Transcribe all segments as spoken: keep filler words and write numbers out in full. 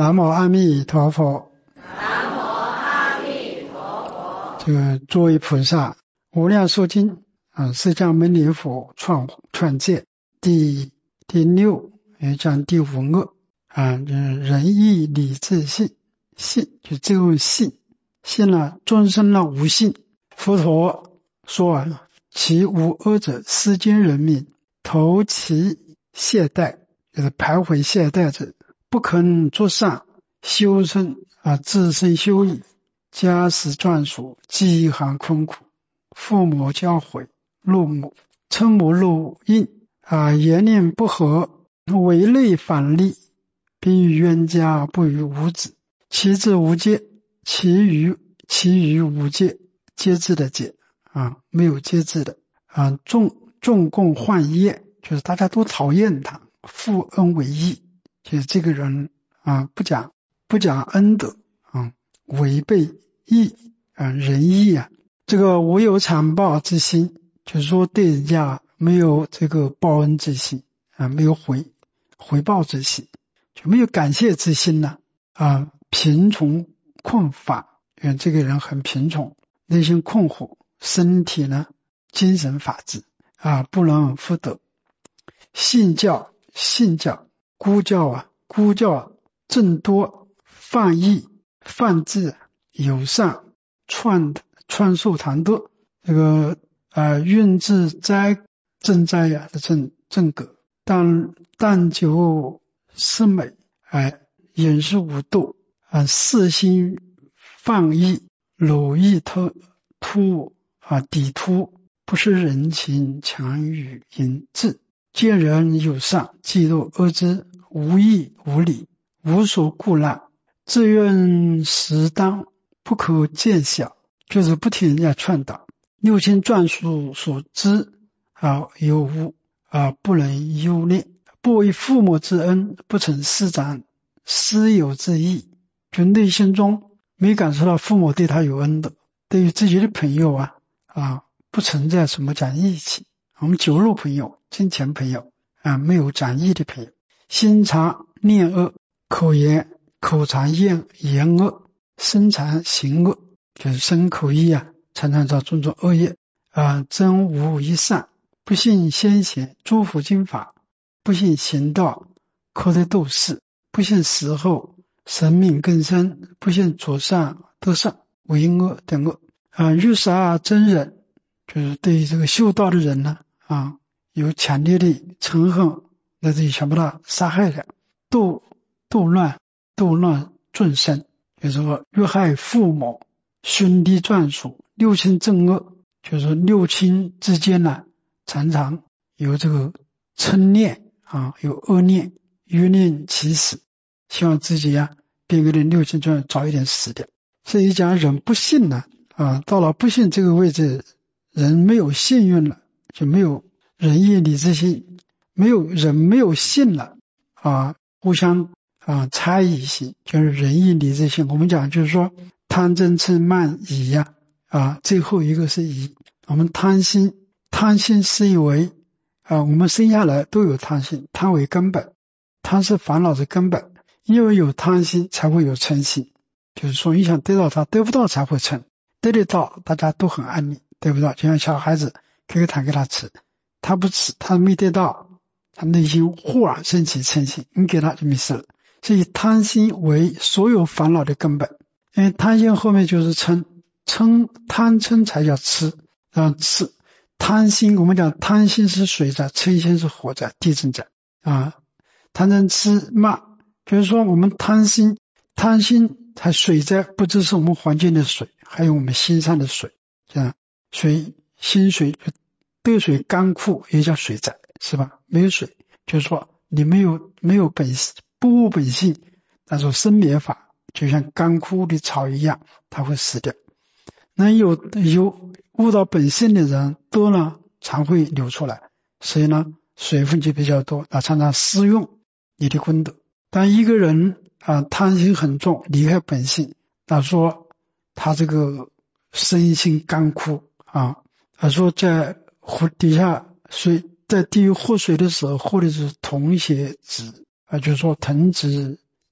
南无阿弥陀佛。 南无阿弥陀佛。 这个诸位菩萨，无量寿经啊，释迦牟尼佛创创戒第第六也讲第五恶啊，就是仁义礼智信。信就这个信，信了众生了无信。佛陀说啊，其无恶者，世间人民投其懈怠，就是徘徊懈怠者，不肯作善，修身啊，自身修矣。家事眷属，饥寒困苦，父母教诲，怒母嗔母怒应啊，言念不合，违内反利，并与冤家不与无子，其志无戒，其余其余无戒，节制的戒啊，没有节制的啊，众众共患业，就是大家都讨厌他，负恩为义，就是这个人啊，不讲不讲恩德啊，违背义啊，仁义啊，这个无有残报之心，就是说对人家没有这个报恩之心啊，没有回回报之心，就没有感谢之心呢啊，贫穷困乏，因为这个人很贫穷，内心困惑，身体呢精神法治啊，不能福德。信教信教孤教啊，孤教正多，放逸放置，友善创创受堂德，这个啊运自灾正灾呀的正正格，但但久思美，哎，饮食无度啊，四心放逸，鲁逸突突啊，抵突，不失人情，强于淫志，见人友善，嫉妒恶之，无义无礼，无所顾难，自愿实当，不可见小，就是不听人家劝导。六亲眷属所知啊有无啊，不能优劣，不为父母之恩，不成师长师友之义，就内心中没感受到父母对他有恩的，对于自己的朋友啊啊不存在什么讲义气。我们酒肉朋友、金钱朋友啊，没有讲义的朋友。心常念恶，口言口常言言恶，身常行恶，就是身口意啊，常常造种种恶业啊，真无一善，不信先贤，诸佛经法，不信行道，口德斗士，不信死后神命更深，不信左善得善，为恶等恶啊，欲杀真人，就是对于这个修道的人呢啊，有强烈的嗔恨，那就想把他杀害了。斗斗乱斗乱众生，就是说欲害父母兄弟眷属，六亲正恶，就是六亲之间呢常常有这个嗔念啊，有恶念，欲念其死，希望自己呀别个的六亲眷早一点死掉。所以讲人不信呢啊，到了不信这个位置，人没有信运了，就没有仁义礼智信，没有人没有信了啊，互相啊差异性，就是仁义礼智信。我们讲就是说贪嗔痴慢疑呀 啊, 啊，最后一个是疑。我们贪心，贪心是以为啊，我们生下来都有贪心，贪为根本，贪是烦恼的根本，因为有贪心才会有嗔心，就是说你想得到它，得不到才会嗔，得得到大家都很安利，对不对？就像小孩子给个糖给他吃，他不吃，他没得到，他内心忽然升起嗔心，你给他就没事了。所以贪心为所有烦恼的根本，因为贪心后面就是嗔，嗔贪嗔才叫痴啊，痴贪心，我们讲贪心是水灾，嗔心是火灾，地震灾啊。贪嗔痴慢，就是说我们贪心，贪心它水灾不只是我们环境的水，还有我们心上的水，这样水心水对水干枯也叫水灾，是吧？没有水，就是说你没有没有本不悟本性，那种生灭法，就像干枯的草一样，它会死掉。那有有悟到本性的人多呢，常会流出来，所以呢水分就比较多，那常常施用你的功德。当一个人啊贪心很重，离开本性，那说他这个身心干枯啊，他说在湖底下水，在地狱喝水的时候喝的是铜血脂啊，就是说藤脂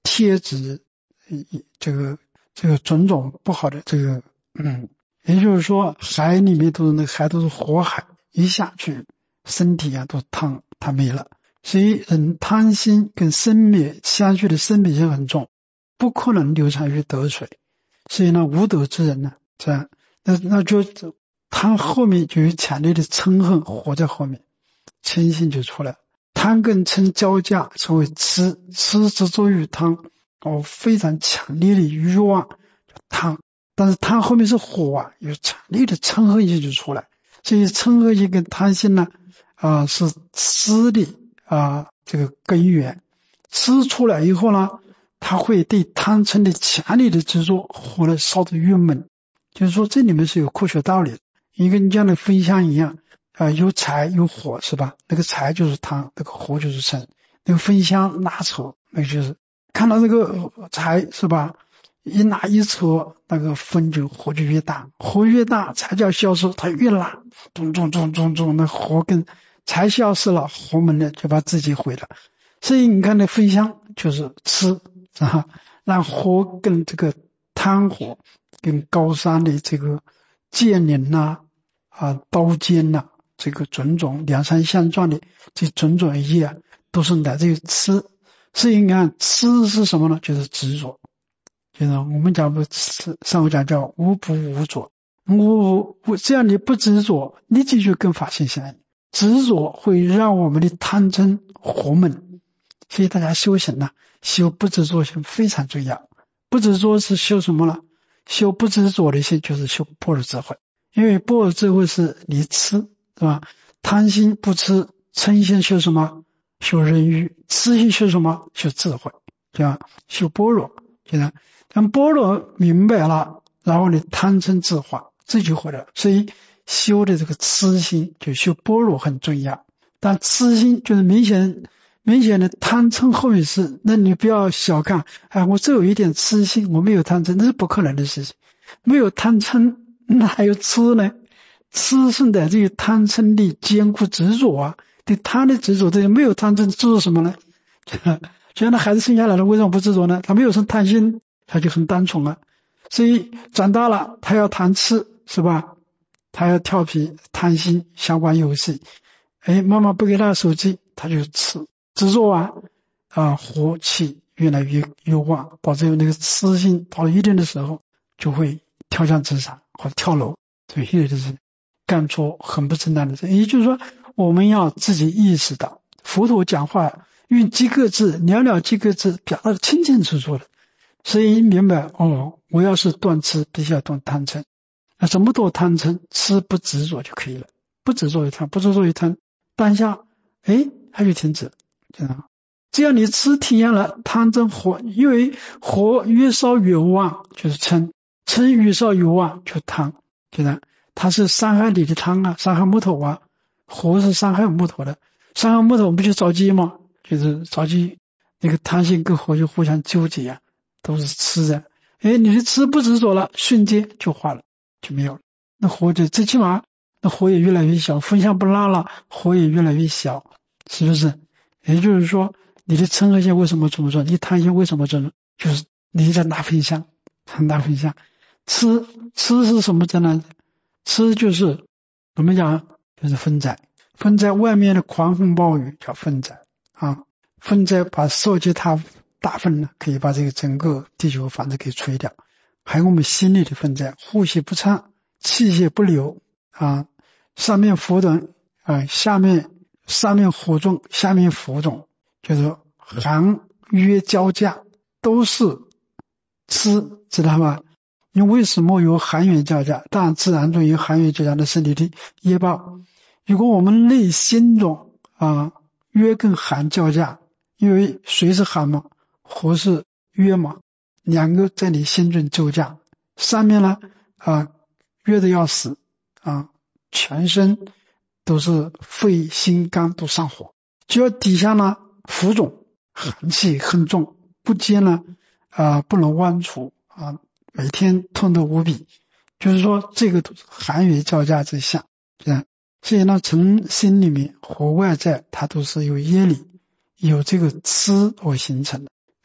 贴纸这个这个种种不好的这个嗯，也就是说海里面都是那个海都是火海，一下去身体啊都烫它没了。所以人贪心跟生灭相续的生灭性很重，不可能流传于得水。所以呢，无德之人呢，这样那那就贪后面就有强烈的嗔恨活在后面，嗔心就出来了。贪跟嗔交加成为痴，痴执着于贪，哦，非常强烈的欲望贪，但是贪后面是火啊，有强烈的嗔恨心就出来。所以嗔恨心跟贪心呢，啊、呃、是痴的啊、呃、这个根源。痴出来以后呢，他会对贪嗔的强烈的执着，火呢烧得越猛。就是说这里面是有科学道理的，一个你像那焚香一样啊、呃，有柴有火是吧？那个柴就是贪，那个火就是嗔。那个焚香拿扯，那个就是看到这个柴是吧？一拿一扯，那个风就火就越大，火越大，柴就要消失，它越拉，咚咚咚咚咚，那火跟柴消失了，火猛呢就把自己毁了。所以你看那焚香就是吃啊，让火跟这个炭火跟高山的这个剑灵呐啊刀尖呐、啊、这个种种两山相撞的这种种业啊，都是来自于吃。所以你看吃是什么呢？就是执着。就是我们讲不吃，上回讲叫无不无着，无无这样你不执着，你继续跟法性相应。执着会让我们的贪嗔火猛，所以大家修行呢，修不执着心非常重要。不执着是修什么呢？修不执着的心就是修般若智慧，因为般若智慧是你吃，是吧？贪心不吃，嗔心修什么？修人欲，痴心修什么？修智慧，对吧？修般若，现在当般若明白了，然后你贪嗔自化，自己回来了。所以修的这个痴心，就修般若很重要。但痴心就是明显明显的贪嗔后面是，那你不要小看，哎，我只有一点痴心，我没有贪嗔，那是不可能的事情。没有贪嗔，那还有痴呢？痴是来自于贪嗔的坚固执着啊，对贪的执着，这没有贪嗔执着什么呢？就像那孩子生下来了，为什么不执着呢？他没有生贪心，他就很单纯啊。所以长大了，他要贪吃，是吧？他要调皮贪心，想玩游戏。哎，妈妈不给他手机，他就吃执着啊啊，火气越来越越旺，导致那个痴心到了一定的时候，就会跳向自杀或者跳楼，所以就是干出很不正当的事。也就是说，我们要自己意识到，佛陀讲话用几个字，寥寥几个字，表达的清清楚楚的。所以明白哦，我要是断吃，必须要断贪嗔。那怎么断贪嗔？吃不执着就可以了，不执着于贪，不执着于贪，当下哎它就停止，这样。只要你吃体验了贪嗔火，因为火越烧越旺，就是嗔，嗔越烧越旺就贪，就这样。它是伤害你的贪啊，伤害木头啊，火是伤害木头的，伤害木头不就着急吗？就是着急，那个贪心跟火就互相纠结啊，都是吃的。哎，你的吃不执着了，瞬间就化了，就没有了。那火就最起码那火也越来越小，风向不拉了，火也越来越小，是不是？也就是说，你的嗔恨心为什么这么重？你贪心为什么这么？就是你在拿分香，拿分香。吃吃是什么在呢？吃就是我们讲就是风灾，风灾外面的狂风暴雨叫风灾啊，风灾把受及它大风呢，可以把这个整个地球房子给吹掉。还有我们心里的风灾，呼吸不畅，气血不流啊，上面浮动啊，下面上面火重，下面浮肿，就是寒约交加，都是吃，知道吗？因为为什么有寒元交加？当然自然中有寒元交加的身体的业报。如果我们内心中啊约跟寒交加，因为水是寒嘛，火是约嘛，两个在你心中交加，上面呢啊约的要死啊，全身都是肺心肝都上火，只要底下呢浮肿，寒气很重，不接呢啊不能剜除啊，每天痛得无比，就是说这个寒元交加之下，这样。所以呢，从心里面和外在它都是有业力，有这个痴而形成的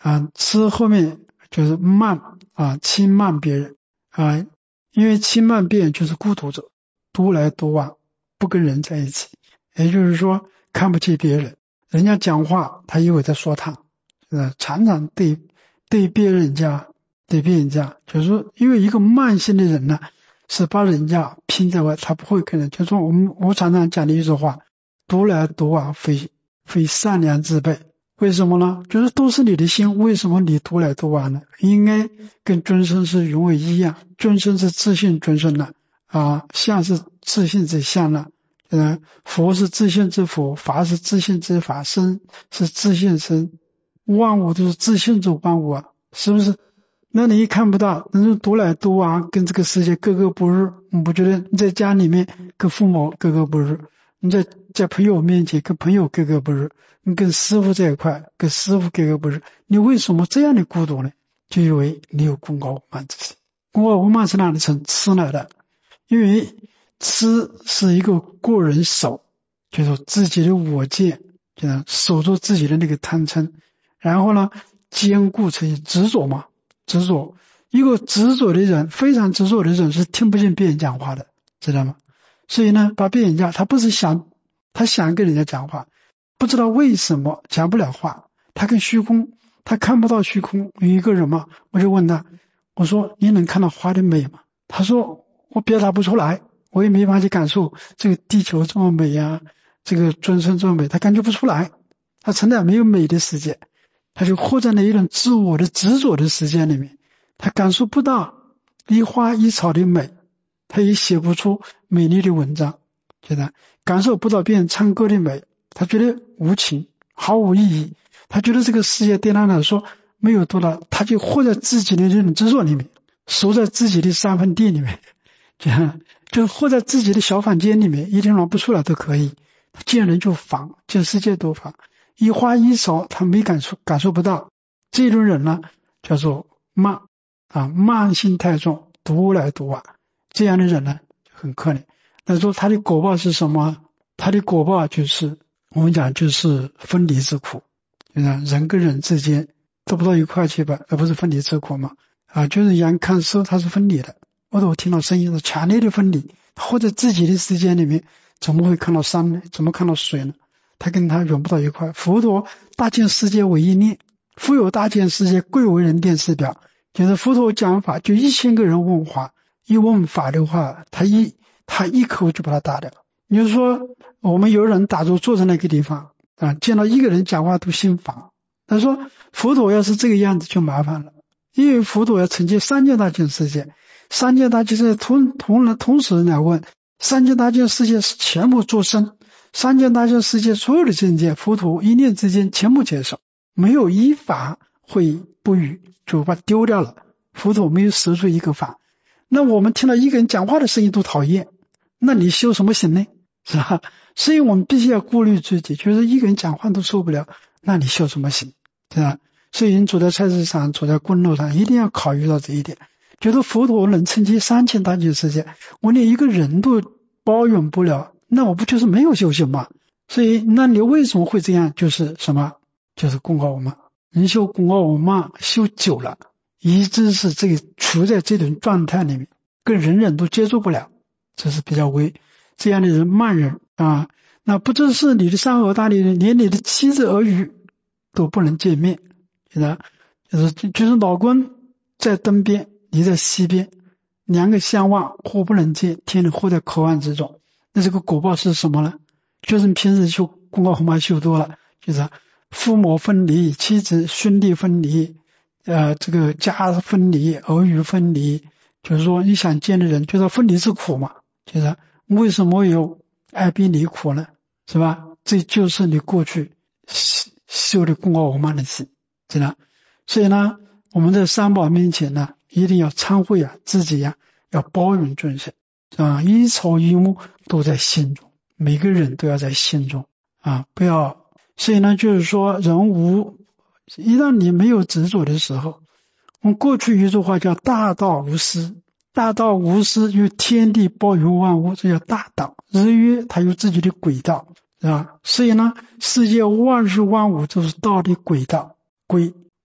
啊，痴后面就是慢啊，轻慢别人啊，因为轻慢别人就是孤独者，独来独往，不跟人在一起，也就是说看不起别人，人家讲话他以为在说他，呃，常常对对别人家对别人家，就是说，因为一个慢性的人呢，是把人家拼在外，他不会跟人，就是说我们我常常讲的一句话，独来独往非非善良之辈。为什么呢？就是都是你的心，为什么你独来独往呢？应该跟尊生是融为一样，尊生是自信尊生了啊，相是自信之相了，嗯，佛是自信之佛，法是自信之法，生是自信生，万物都是自信之万物啊，是不是？那你一看不到，那就独来独往，跟这个世界格格不入，你不觉得你在家里面跟父母格格不入，你在在朋友面前跟朋友格格不入，你跟师父在一块跟师父格格不入，你为什么这样的孤独呢？就因为你有功高我慢之心。功高我慢是哪里从痴来的？因为痴是一个过人守，就是自己的我见，就是守住自己的那个贪嗔，然后呢坚固成执着嘛，执着。一个执着的人，非常执着的人是听不进别人讲话的，知道吗？所以呢，把别人家他不是想他想跟人家讲话，不知道为什么讲不了话，他跟虚空，他看不到虚空。有一个人嘛，我就问他，我说你能看到花的美吗？他说我表达不出来，我也没法去感受这个地球这么美呀、啊，这个尊生这么美，他感觉不出来，他从来没有美的世界，他就活在那一种自我的执着的世界里面，他感受不到一花一草的美，他也写不出美丽的文章，觉得感受不到别人唱歌的美，他觉得无情毫无意义，他觉得这个世界对他来说没有多大，他就活在自己的这种执着里面，守在自己的三分地里面，这样就活在自己的小房间里面，一天晚不出来都可以，见人就烦，见世界都烦，一花一草他没感受感受不到，这种人呢叫做慢啊，慢性太重，独来独往，这样的人呢很可怜。那说他的果报是什么？他的果报就是我们讲就是分离之苦，人跟人之间都不到一块去吧，而不是分离之苦嘛啊，就是眼看受它是分离的，或者我听到声音是强烈的分离，或者自己的世界里面怎么会看到山呢？怎么看到水呢？他跟他融不到一块。佛陀大千世界为一念，复有大千世界贵为人电视表，就是佛陀讲法，就一千个人问法，一问法的话，他一他一口就把它打掉。你就说我们有人打坐坐在那个地方啊，见到一个人讲话都心烦。他说佛陀要是这个样子就麻烦了，因为佛陀要承接三界大千世界，三界大千世界同同同时来问，三界大千世界是全部作生，三界大千世界所有的境界，佛陀一念之间全部接受，没有一法会不语，就把丢掉了。佛陀没有舍出一个法。那我们听到一个人讲话的声音都讨厌，那你修什么行呢？是吧？所以我们必须要顾虑自己，就是一个人讲话都受不了，那你修什么行？对吧？所以你走在菜市场，走在公路上，一定要考虑到这一点。觉得佛陀能承接三千大千世界，我连一个人都包容不了，那我不就是没有修行吗？所以那你为什么会这样？就是什么？就是功高我慢。人修功高我慢修久了，一直是这个处在这种状态里面，跟人人都接触不了，这是比较危。这样的人慢人啊，那不只是你的三河大力人，连你的妻子儿女都不能见面，就是就是老公在东边，你在西边，两个相望，互不能见，天天活在口岸之中。那这个果报是什么呢？就是你平时修功高我慢修多了，就是父母分离，妻子兄弟分离，呃，这个家分离，儿女分离，就是说你想见的人，就是分离是苦嘛，就是为什么有爱别离苦呢？是吧？这就是你过去修的功高我慢的心，知道？所以呢，我们在三宝面前呢，一定要忏悔啊，自己呀、啊、要包容众生啊，一草一木都在心中，每个人都要在心中啊，不要。所以呢，就是说人无，一旦你没有执着的时候，我们过去一句话叫大道无私。大道无私，因为天地包容万物，这叫大道。日月它有自己的轨道，是吧？所以呢，世界万事万物都是道的轨道，轨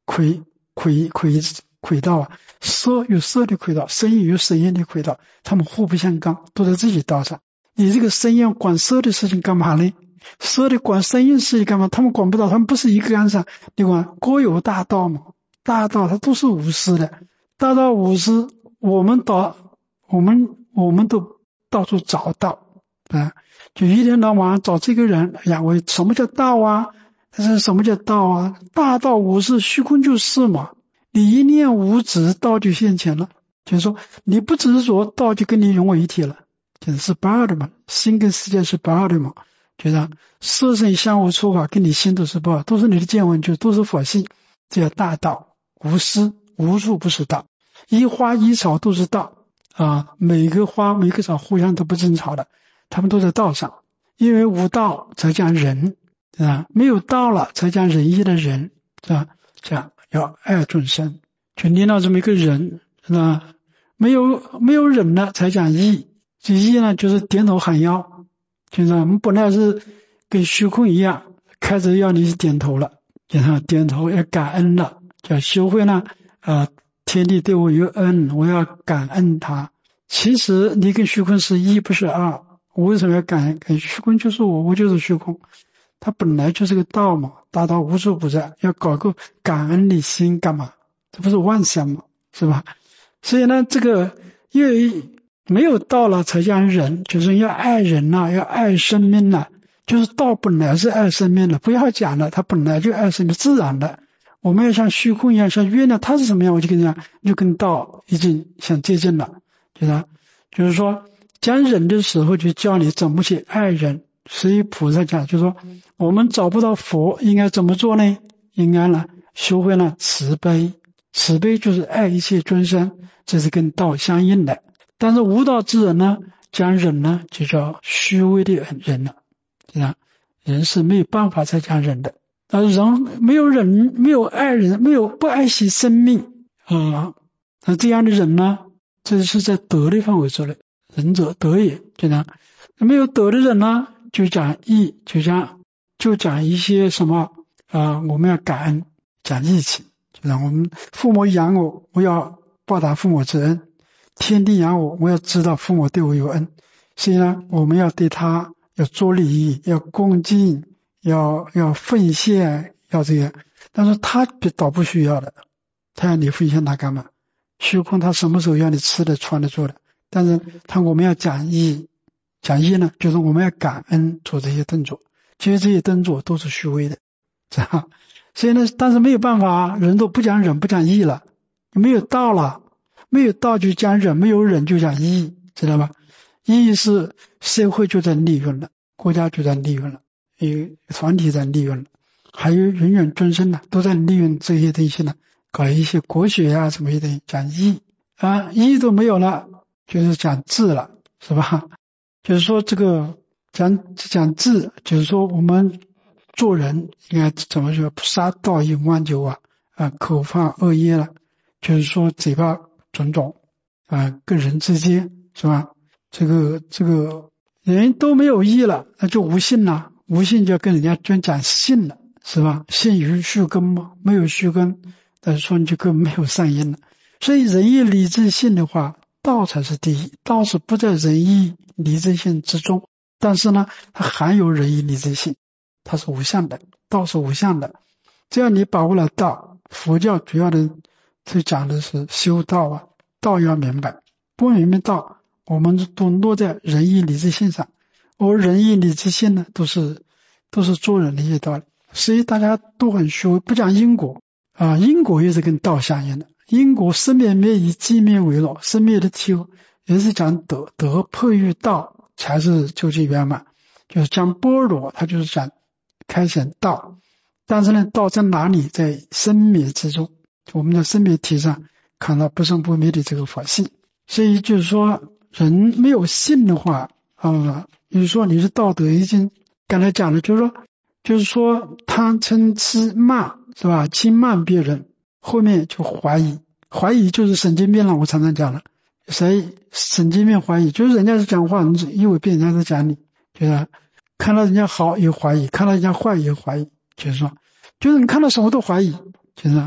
轨轨轨轨道啊，色有色的轨道，声音有声音的轨道，他们互不相干，都在自己道上。你这个声音管色的事情干嘛呢？色的管声音事情干嘛？他们管不到，他们不是一个岸上。你管各有大道嘛，大道它都是无私的，大道无私，我们到我们我们都到处找道啊，就一天到晚找这个人。哎呀，我什么叫道啊？但是什么叫道啊？大道无私，虚空就是嘛。你一念无执，道就现前了。就是说，你不执着，道就跟你融为一体了。就是不二的嘛，心跟世界是不二的嘛。就像色声相互触法，跟你心都是不二，都是你的见闻，就都是佛性。这叫大道，无私，无处不是道。一花一草都是道啊，每个花每个草互相都不争吵的，他们都在道上。因为无道才讲人啊，没有道了才讲仁义的人，是吧？讲要爱众生，就念到这么一个人，是吧？没有没有忍了才讲义，这义呢就是点头喊腰，就是我们本来是跟虚空一样，开始要你是点头了，然点头要感恩了，叫修会呢啊、呃，天地对我有恩，我要感恩他。其实你跟虚空是一不是二，我为什么要感恩？跟虚空就是我，我就是虚空，它本来就是个道嘛，大道无处不在，要搞个感恩的心干嘛？这不是妄想吗？是吧？所以呢，这个因为没有道了才讲人，就是要爱人呐、啊，要爱生命呐、啊，就是道本来是爱生命的，不要讲了，它本来就爱生命，自然的。我们要像虚空一样，像月亮，它是什么样，我就跟你讲，就跟道已经相接近了，就是就是说讲人的时候，就教你怎么去爱人。所以菩萨讲，就是说我们找不到佛，应该怎么做呢？应该呢修会了慈悲，慈悲就是爱一切众生，这是跟道相应的。但是无道之人呢，讲忍呢就叫虚伪的人了，这样人是没有办法才讲忍的。但是人没有忍，没有爱人，没有不爱惜生命啊，那这样的人呢，这是在德的范围之内，仁者德也，这样没有德的人呢，就讲义，就讲就讲一些什么啊、呃，我们要感恩，讲义气，就像我们父母养我，我要报答父母之恩；天地养我，我要知道父母对我有恩。所以呢，我们要对他要做礼，要恭敬，要要奉献，要这样。但是他倒不需要的，他要你奉献他干嘛？虚空他什么时候要你吃的、穿的、做的？但是他我们要讲义。讲义呢，就是我们要感恩做这些动作，其实这些动作都是虚伪的，这样。所以呢，但是没有办法，人都不讲忍，不讲义了，没有道了，没有道就讲忍，没有忍就讲义，知道吧？义是社会就在利润了，国家就在利润了，有团体在利润了，还有人人众生呢，都在利用这些东西呢，搞一些国学啊什么的，讲义啊，义都没有了，就是讲智了，是吧？就是说这个讲讲智，就是说我们做人应该怎么说？不杀盗淫妄酒啊，啊，口犯恶业了，就是说嘴巴种种啊，跟人之间是吧？这个这个人都没有义了，那就无信了，无信就要跟人家专讲信了，是吧？信于虚根嘛，没有虚根，但是说你就更没有善因了。所以仁义礼智信的话，道才是第一，道是不在仁义理智性之中，但是呢，它含有仁义理智性，它是无相的，道是无相的。这样你把握了道，佛教主要的就讲的是修道啊，道要明白，不明白道，我们都落在仁义理智性上，而仁义理智性呢，都是都是做人的一些道理。所以大家都很虚伪，不讲因果啊，因果也是跟道相应的。因果生灭灭以寂灭为乐，生灭的体也是讲德，德迫于道才是究竟圆满。就是讲般若，它就是讲开显道，但是呢，道在哪里？在生灭之中，我们在生灭体上看到不生不灭的这个法性。所以就是说，人没有信的话啊，比如说你是道德已经刚才讲的，就是说，就是说贪嗔痴慢是吧？轻慢别人。后面就怀疑，怀疑就是神经病了。我常常讲了，谁神经病怀疑，就是人家是讲话，你以为别人家在讲你，就是看到人家好也怀疑，看到人家坏也怀疑，就是说，就是你看到什么都怀疑，就是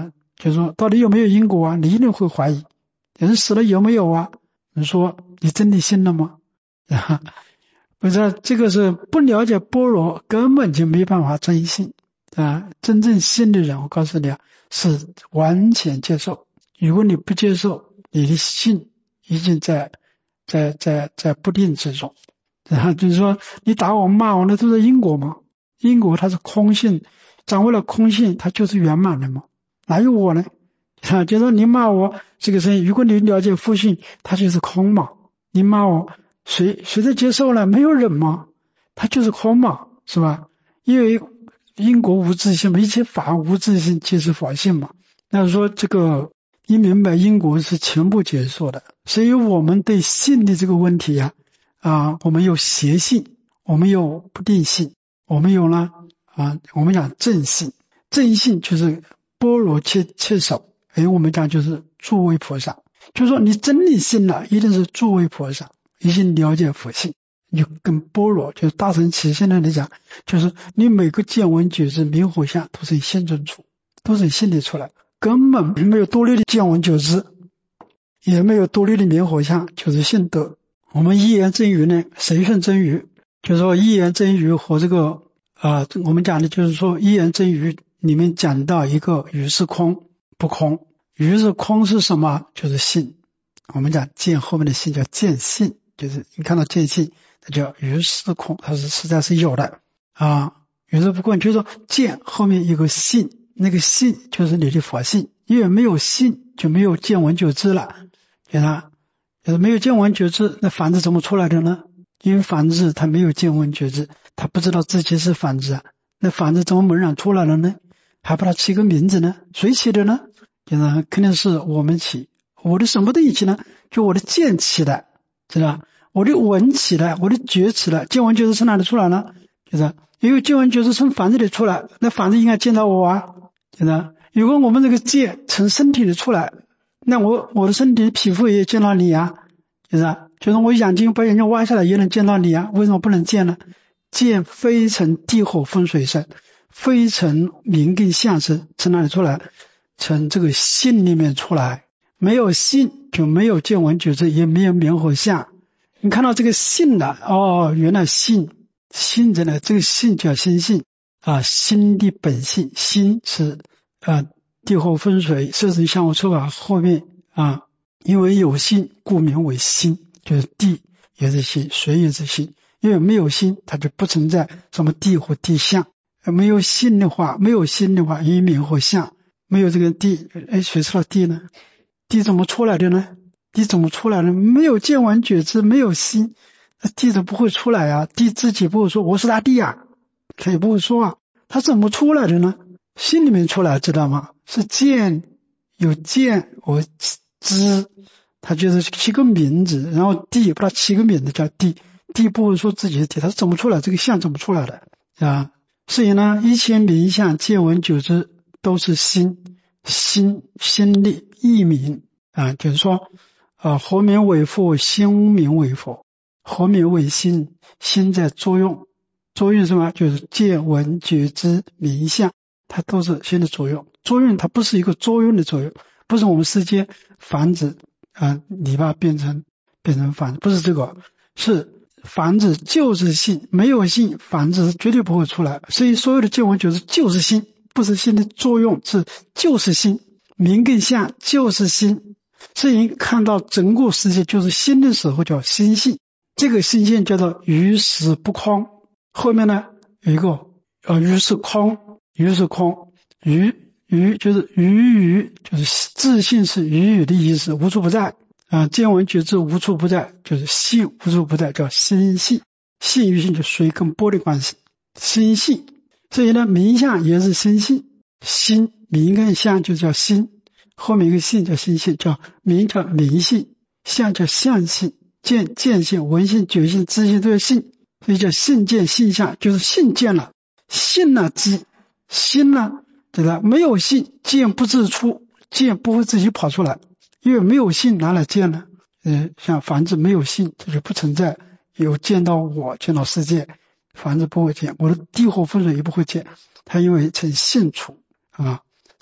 就是说到底有没有因果啊？你一定会怀疑。人死了有没有啊？你说你真的信了吗？啊，不是，这个是不了解般若，根本就没办法真信啊！真正信的人，我告诉你啊，是完全接受。如果你不接受，你的信已经在在在在不定之中。然后就是说，你打我骂我，那都是因果吗？因果它是空性，掌握了空性，它就是圆满的嘛。哪有我呢？啊，就说你骂我这个声音，如果你了解复性，它就是空嘛。你骂我，谁谁在接受了？没有人嘛，它就是空嘛，是吧？因为因果无自性嘛，一切法无自性即是法性嘛。那说这个一明白因果是全部结束的，所以我们对性的这个问题呀、啊，啊，我们有邪性，我们有不定性，我们有呢啊，我们讲正性，正性就是般若切切手。哎，我们讲就是诸位菩萨，就是说你真的信了，一定是诸位菩萨已经了解佛性，你跟般若就是大乘起现在来讲，就是你每个见闻觉知明火相都是现证处，都是信得出来，根本没有多虑的见闻觉知，也没有多虑的明火相，就是信得。我们一言真语呢，谁胜真语？就是说一言真语和这个啊、呃，我们讲的就是说一言真语里面讲到一个语是空。不空，于是空是什么？就是性。我们讲见后面的性叫见性，就是你看到见性，它叫于是空，它是实在是有的啊。于是不空，就是说见后面有个性，那个性就是你的佛性，因为没有性就没有见闻觉知了，对吧？就是没有见闻觉知，那凡子怎么出来的呢？因为凡子他没有见闻觉知，他不知道自己是凡子啊，那凡子怎么猛然出来了呢？还把它起个名字呢？谁起的呢？就是肯定是我们起。我的什么东西起呢？就我的见起来，知道吧？我的闻起来，我的觉起来。见闻觉知从哪里出来呢？就是因为见闻觉知从凡子里出来，那凡子应该见到我啊，就是如果我们这个见从身体里出来，那我我的身体皮肤也见到你啊，就是就是我眼睛把眼睛挖下来也能见到你啊，为什么不能见呢？见非成地火风水声。非成名跟相是从哪里出来？从这个性里面出来。没有性就没有见闻觉知，也没有名和相。你看到这个性了，哦，原来性性着呢，这个性叫心性啊，心的本性，心是啊地火风水色身相互出法后面啊，因为有性故名为心，就是地也是心，水也是心。因为没有心，它就不存在什么地或地相。没有心的话，没有心的话，因为名和相，没有这个地，哎，谁知道地呢？地怎么出来的呢？地怎么出来的？没有见闻觉知，没有心，那地都不会出来啊！地自己不会说我是大地啊，他也不会说啊，他怎么出来的呢？心里面出来，知道吗？是见，有见和知，他就是起个名字，然后地把它起个名字叫地，地不会说自己是地，它是怎么出来？这个相怎么出来的啊？所以呢，一切名相见闻觉知都是心，心心力意名啊，就是说啊，佛名为佛，心名为佛，佛名为心，心在作用，作用什么？就是见闻觉知名相，它都是心的作用。作用它不是一个作用的作用，不是我们世间凡子啊，你把它变成变成凡子，不是这个，是。凡子就是性，没有性，凡子是绝对不会出来。所以所有的见闻觉知就是心，不是心的作用，是就是心。名跟相就是心，所以看到整个世界就是心的时候叫心性，这个心性叫做于实不空。后面呢有一个呃于是空，于是空，于于就是于于就是自性是于于的意思，无处不在。啊，见闻觉知无处不在，就是性无处不在，叫心性。性与性就水跟波的关系，心性。所以呢，名相也是心性，心名跟相就叫心，后面一个性叫心性，叫名叫名性，相叫相性，见见性、闻性、觉性、知性都是性，所以叫性见性相，就是性见了，性了知，心呢，对吧？没有性，见不自出，见不会自己跑出来。因为没有性哪来见呢？呃，像凡子没有性，这就不存在有见到我，见到世界，凡子不会见，我的地火风水也不会见，它因为成性处啊，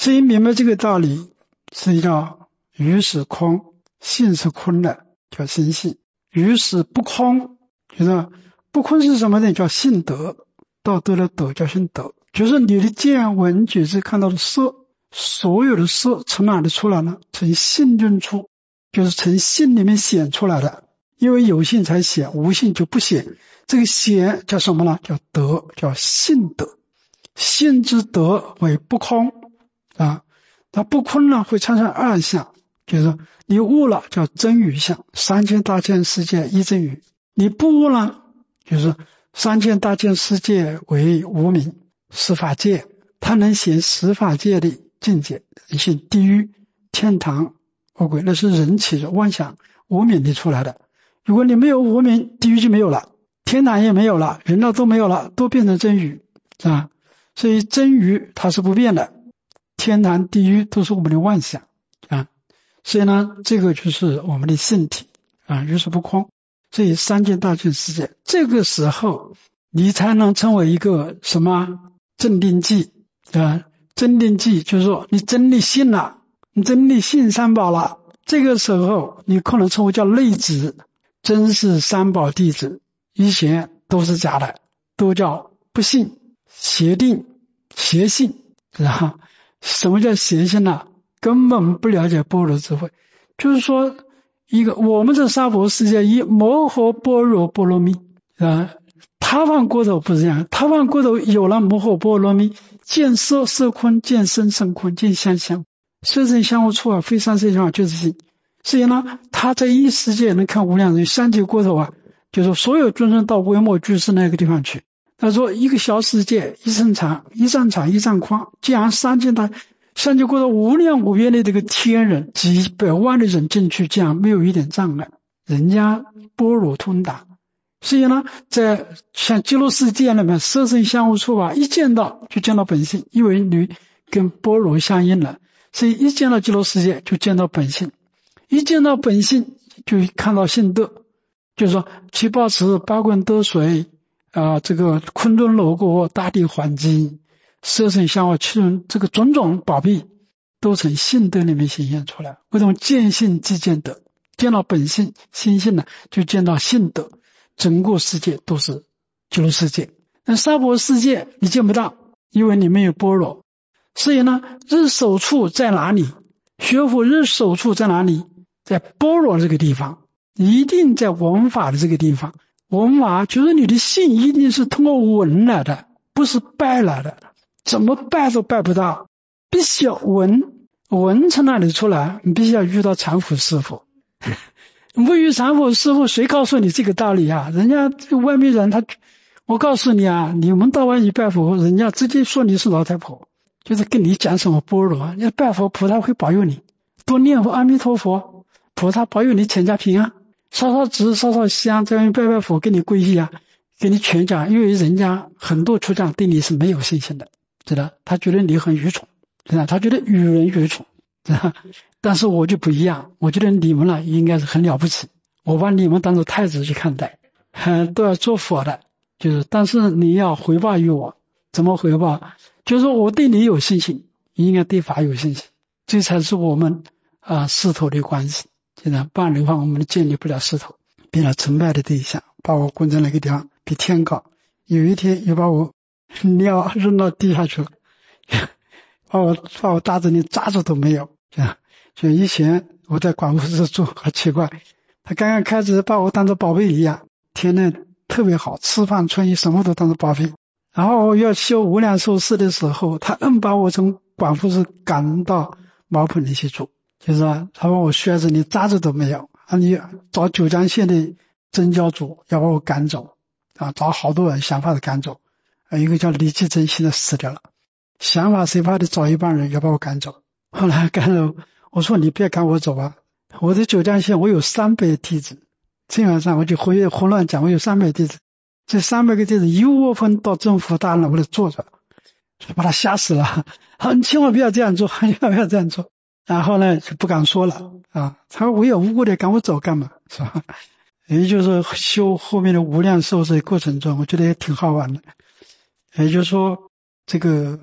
所以明白这个道理，是叫于是空，性是空的，叫心性；于是不空，就是不空是什么呢？叫性德。道德的德叫性德，就是你的见闻觉知看到的色，所有的色从哪里出来呢？从性中出，就是从性里面显出来的。因为有性才显，无性就不显。这个显叫什么呢？叫德，叫性德。性之德为不空啊，它不空呢会产生二相，就是你悟了叫真语相，三千大千世界一真语；你不悟了，就是三千大千世界为无明十法界，它能显十法界的境界，显地狱、天堂、恶鬼，那是人起的妄想无明的出来的。如果你没有无明，地狱就没有了，天堂也没有了，人道都没有了，都变成真语啊。所以真语它是不变的，天堂地狱都是我们的妄想啊。所以呢，这个就是我们的性体啊，于是不空。所以三界大千世界，这个时候你才能成为一个什么镇定剂啊？镇定剂就是说你真的信了，你真的信三宝了，这个时候你可能成为叫内子，真是三宝弟子，以前都是假的，都叫不信、邪定、邪信，知道吗？什么叫邪信呢？根本不了解般若智慧，就是说一个我们这娑婆世界以摩诃般若波罗蜜啊，他方国土不是这样，他方国土有了摩诃波罗蜜，见色色空，见声声空，见相相，色声相互处啊，非三世相就是心。所以呢，他在一世界能看无量人，三界国土啊，就是所有众生到维摩居士那个地方去。他说一个小世界，一寸长，一丈长，一丈宽，这样三界大三界国土无量无边的这个天人，几百万的人进去，这样没有一点障碍，人家般若通达。所以呢，在像极乐世界里面，色声相互处啊，一见到就见到本性，因为你跟般若相应了，所以一见到极乐世界就见到本性，一见到本性就看到性德，就是说七宝池、八棍得水啊、呃，这个空中楼阁、大地环境、色声相互处，这个种种宝贝都从性德里面显现出来。为什么见性即见德？见到本性心性呢，就见到性德。整个世界都是极乐世界，那娑婆世界你见不到，因为你没有般若。所以呢，日守处在哪里？学佛日守处在哪里？在般若这个地方，一定在闻法的这个地方。闻法就是你的信一定是通过闻来的，不是拜来的，怎么拜都拜不到，必须要闻。闻从哪里出来？你必须要遇到禅父师父。不遇禅父师父，谁告诉你这个道理啊？人家外面人他，我告诉你啊，你们到外面拜佛，人家直接说你是老太婆，就是跟你讲什么般若，你拜佛菩萨会保佑你，多念佛阿弥陀佛，菩萨保佑你全家平安，烧烧纸烧烧香，在外面拜拜佛，给你皈依啊，给你全讲，因为人家很多出家对你是没有信心的，知道？他觉得你很愚蠢，知道？他觉得愚人愚蠢。但是我就不一样，我觉得你们呢应该是很了不起，我把你们当作太子去看待，都要做佛的，就是但是你要回报于我，怎么回报？就是说我对你有信心，你应该对法有信心，这才是我们啊师徒的关系。现在不然的话，我们建立不了师徒，变了崇拜的对象，把我供在那个地方比天高。有一天又把我尿扔到地下去了。把我把我大子连渣子都没有，这样。所以以前我在广佛寺住，很奇怪，他刚刚开始把我当作宝贝一样，天天特别好，吃饭穿衣什么都当作宝贝。然后要修无量寿寺的时候，他硬把我从广佛寺赶到茅棚里去住，就是说他把我靴子连渣子都没有，啊，你找九江县的真教主要把我赶走啊，找好多人想法子赶走，啊，一个叫李继珍现在死掉了。想法谁怕的找一帮人要把我赶走，后来赶走，我说你别赶我走啊！我在九江县我有三百弟子，基本上我就胡胡乱讲，我有三百弟子，这三百个弟子一窝蜂到政府大楼里坐着，把他吓死了。好，你千万不要这样做，千万不要这样做。然后呢就不敢说了啊，他无缘无故的赶我走干嘛，是吧？也就是修后面的无量寿这过程中，我觉得也挺好玩的。也就是说，这个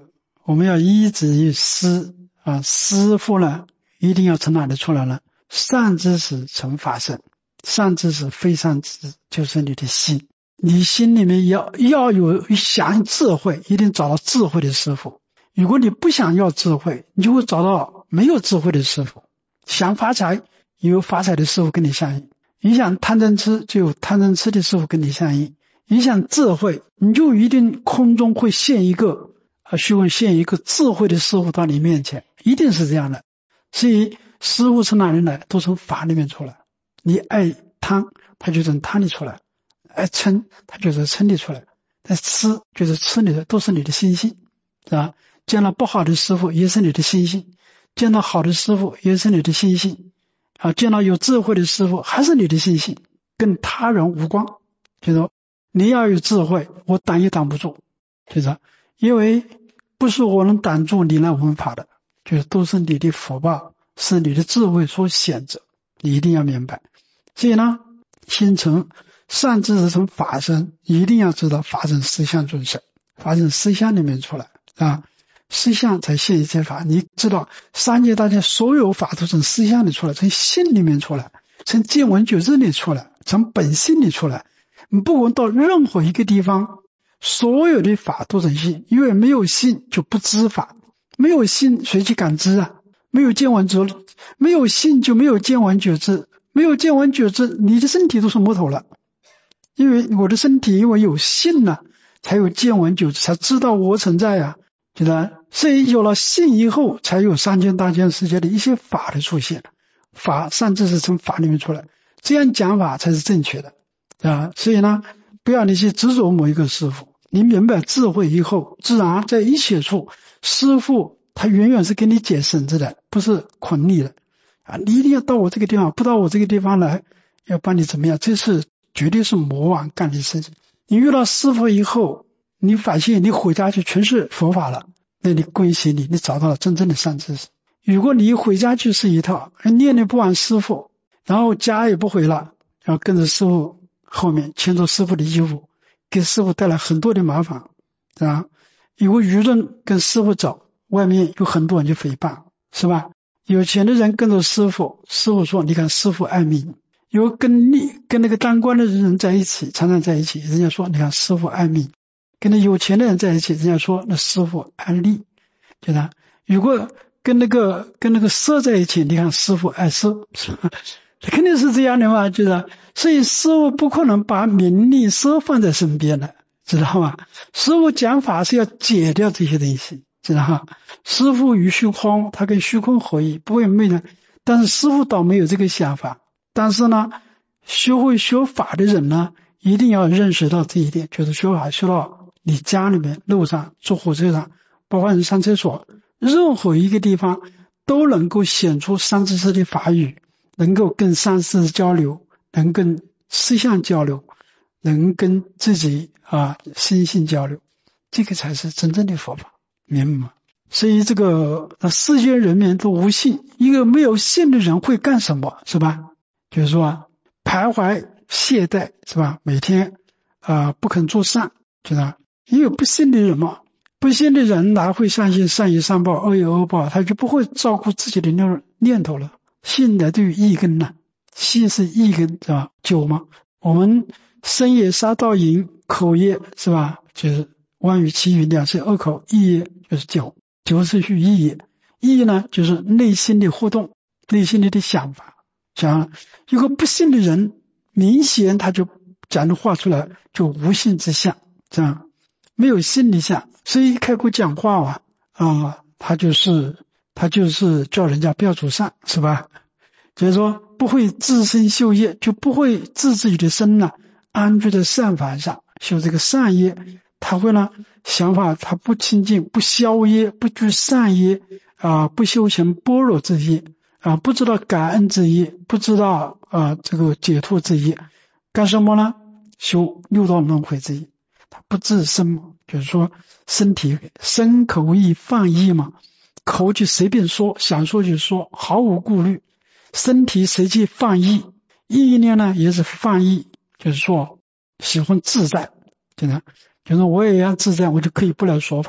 我们要依止于思啊，思复呢一定要从哪里出来呢？善知识从法身，善知识非善知识就是你的心，你心里面要要有想智慧，一定找到智慧的师父。如果你不想要智慧，你就会找到没有智慧的师父。想发财，有发财的师父跟你相应；你想贪嗔痴，就有贪嗔痴的师父跟你相应；你想智慧，你就一定空中会现一个啊，虚空现一个智慧的师父到你面前，一定是这样的。所以师父从哪里来？都从法里面出来。你爱贪，他就从贪里出来；爱嗔，他就从嗔里出来；但痴就是痴里的，都是你的心性，是吧？见到不好的师父也是你的心性，见到好的师父也是你的心性啊，见到有智慧的师父还是你的心性，跟他人无关。就是说你要有智慧，我挡也挡不住，就是因为不是我能挡住你那闻法的，就是都是你的福报，是你的智慧所显着，你一定要明白。所以呢，心从善知识从法身，一定要知道法身实相尊胜，法身实相里面出来啊，实相才现一切法。你知道三界大千所有法都从实相里出来，从心里面出来，从见闻觉知里出来，从本性里出来。你不管到任何一个地方，所有的法都从心，因为没有心就不知法，没有心谁去感知啊？没有见闻觉知，没有心就没有见闻觉知，没有见闻觉知，你的身体都是木头了。因为我的身体因为有信了，才有见闻觉知，才知道我存在啊，觉得所以有了信以后，才有三千大千世界的一些法的出现。法善知识从法里面出来，这样讲法才是正确的啊。所以呢，不要你去执着某一个师父，你明白智慧以后，自然在一切处，师父他远远是给你解绳子的，不是捆你的啊！你一定要到我这个地方，不到我这个地方来，要帮你怎么样？这是绝对是魔王干的事情。你遇到师父以后，你发现你回家去全是佛法了，那你恭喜你，你找到了真正的善知识。如果你回家去是一套，念念不忘师父，然后家也不回了，然后跟着师父后面牵着师父的衣服，给师父带来很多的麻烦啊！有个舆论跟师父走，外面有很多人就诽谤，是吧？有钱的人跟着师父，师父说你看师父爱民；有跟你跟那个当官的人在一起，常常在一起，人家说你看师父爱民；跟那有钱的人在一起，人家说那师父爱利，对吧？如果跟那个跟那个色在一起，你看师父爱色，是吧？肯定是这样的嘛，就是所以师父不可能把名利色放在身边的，知道吗？师父讲法是要解掉这些东西，知道吗？师父与虚空，他跟虚空合一，不会没人，但是师父倒没有这个想法。但是呢，学会学法的人呢，一定要认识到这一点，就是学法学到你家里面、路上、坐火车上，包括你上厕所，任何一个地方都能够显出善知识的法语，能够跟善知识交流，能跟思想交流，能跟自己啊心性交流，这个才是真正的佛法，明白吗？所以这个世间人民都无信，一个没有信的人会干什么，是吧？就是说徘徊懈怠，是吧？每天啊、呃、不肯做善，知道？因为不信的人嘛，不信的人哪会相信善有善报，恶有恶报，他就不会照顾自己的念念头了。信来自于意根呢，信是意根，是吧？酒嘛，我们身业杀盗淫，口业是吧？就是万语其语两是恶口，意业就是酒，酒是属于意业，意呢就是内心的互动，内心里的想法。讲一个不信的人，明显他就讲的话出来就无信之相，这样没有信的相，所以开口讲话啊啊，他就是他就是叫人家不要做善，是吧？就是说不会自身修业，就不会自自己的身呢安居在善法上修这个善业，他会呢想法他不清净，不消业，不具善业啊，不修行般若之业啊，不知道感恩之业，不知道啊这个解脱之业，干什么呢？修六道轮回之业，他不自身嘛，就是说身体身口意放逸嘛，口就随便说，想说就说，毫无顾虑。身体随即放逸，意念呢也是放逸，就是说喜欢自在，真的，就是我也要自在，我就可以不来说法。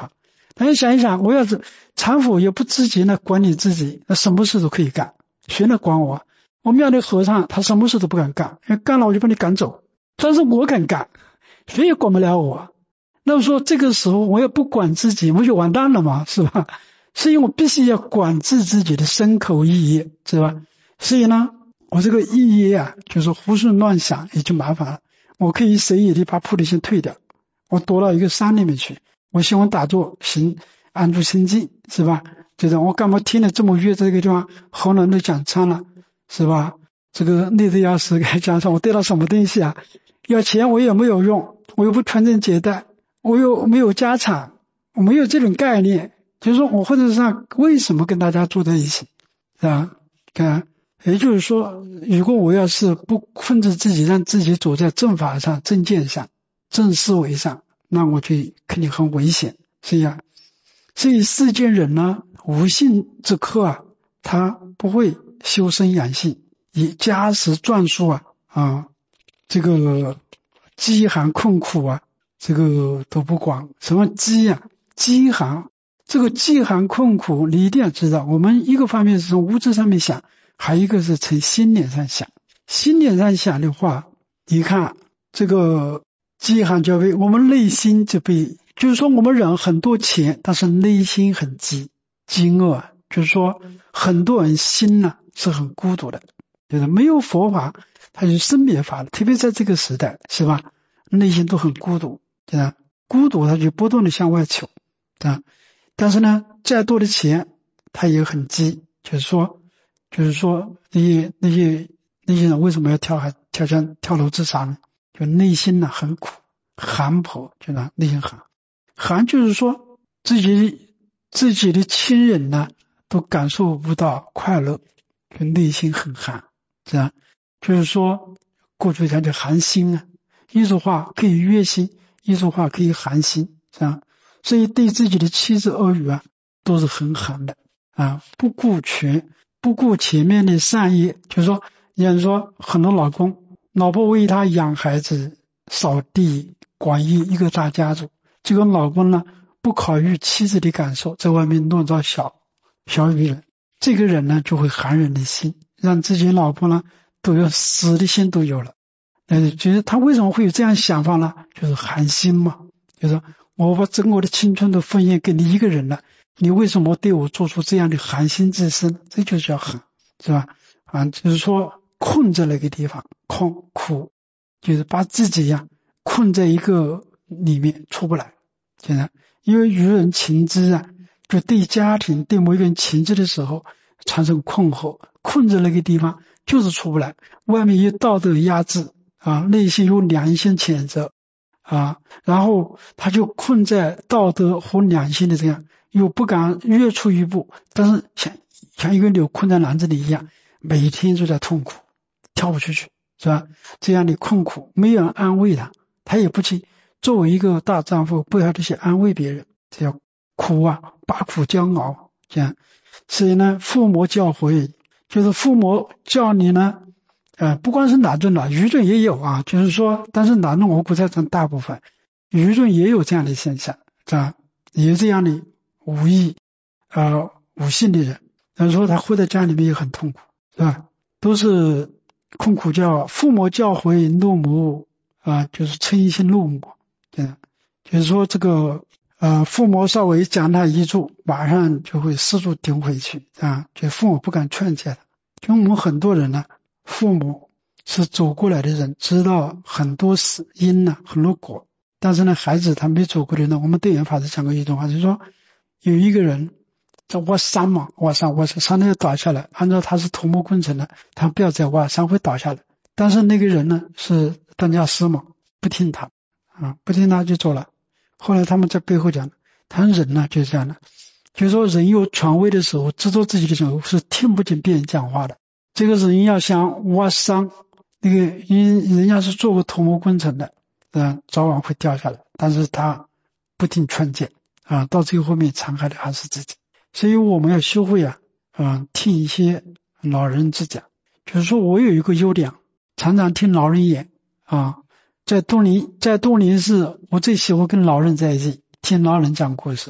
大家想一想，我要是禅法也不自己呢管理自己，那什么事都可以干，谁来管我？我庙里和尚他什么事都不敢干，因为干了我就把你赶走，但是我敢干，谁也管不了我。那么说这个时候我也不管自己，我就完蛋了嘛，是吧？所以我必须要管制自己的身口意业，是吧？所以呢，我这个意业啊，就是胡思乱想也就麻烦了。我可以随意的把菩提心退掉，我躲到一个山里面去，我希望打坐行安住心境，是吧？就是我干嘛听了这么远这个地方河南都讲参了，是吧？这个内德要是该讲上我得到什么东西啊？要钱我也没有用，我又不传宗接代，我又没有家产，我没有这种概念，就是说我或者上为什么跟大家住在一起，是吧？看，也就是说，如果我要是不控制自己，让自己走在正法上、正见上、正思维上，那我就肯定很危险。所以啊，所以世间人呢，无性之客啊，他不会修身养性，以家时传述啊啊，这个饥寒困苦啊，这个都不管。什么饥啊？饥寒，这个饥寒困苦，你一定要知道。我们一个方面是从物质上面想，还有一个是从心念上想。心念上想的话，你看这个饥寒交悲，我们内心就被，就是说我们人很多钱，但是内心很饥饥饿，就是说很多人心呢是很孤独的，就是没有佛法，它是生灭法的，特别在这个时代，是吧？内心都很孤独，对吧？孤独他就不断的向外求，对吧？但是呢，再多的钱他也很饥，就是说就是说那些那些那些人为什么要跳海跳江跳楼自杀呢？就内心呢很苦，寒薄，就那内心寒寒，就是说自己自己的亲人呢都感受不到快乐，就内心很寒，这样就是说过去讲的寒心啊，一句话可以悦心，一句话可以寒心，这样，所以对自己的妻子儿女啊都是很寒的啊，不顾全不顾前面的善业，就是说，也说很多老公，老婆为他养孩子、扫地、管理一个大家族，这个老公呢不考虑妻子的感受，在外面弄到小小女人，这个人呢就会寒人的心，让自己老婆呢都有死的心都有了。呃，就是他为什么会有这样想法呢？就是寒心嘛，就是我把整个的青春都奉献给你一个人了。你为什么对我做出这样的寒心之事？这就叫寒，是吧？啊，就是说困在那个地方，困苦，就是把自己呀、啊、困在一个里面出不来。现在，因为愚人情知啊，就对家庭、对某一个人情知的时候产生困惑，困在那个地方就是出不来。外面有道德压制啊，内心有良心谴责啊，然后他就困在道德和良心的这样。又不敢越出一步，但是像像一个牛困在篮子里一样，每天都在痛苦，跳不出去，是吧？这样的困苦，没有人安慰他，他也不去作为一个大丈夫，不要去安慰别人，这叫苦啊，把苦将熬，这样。所以呢，父母教诲，就是父母教你呢，呃，不光是男尊了，愚尊也有啊，就是说，但是男尊我不在占大部分，愚尊也有这样的现象，是吧？也有这样的。无意呃无信的人，然后说他活在家里面也很痛苦，是吧？都是困苦，叫父母教诲怒母啊，就是嗔心怒母，对吧？就是说这个呃父母稍微讲他一句，马上就会四处顶回去啊，就父母不敢劝诫他。就我们很多人呢，父母是走过来的人，知道很多事因呢、啊，很多果，但是呢，孩子他没走过来呢，我们对缘法师讲过一段话，就是说。有一个人在挖山嘛，挖山挖山，山要倒下来，按照他是土木工程的，他不要再挖，山会倒下来。但是那个人呢是当家师嘛，不听他啊，不听他就走了。后来他们在背后讲，他人呢就是这样的，就是说人有权威的时候，知道自己的时候是听不进别人讲话的。这个人要想挖山，那个人人家是做过土木工程的，嗯，早晚会掉下来，但是他不听劝诫。啊，到最后面残害的还是自己，所以我们要学会啊，啊，听一些老人之讲。就是说我有一个优点，常常听老人言啊，在东林，在东林市，我最喜欢跟老人在一起，听老人讲故事。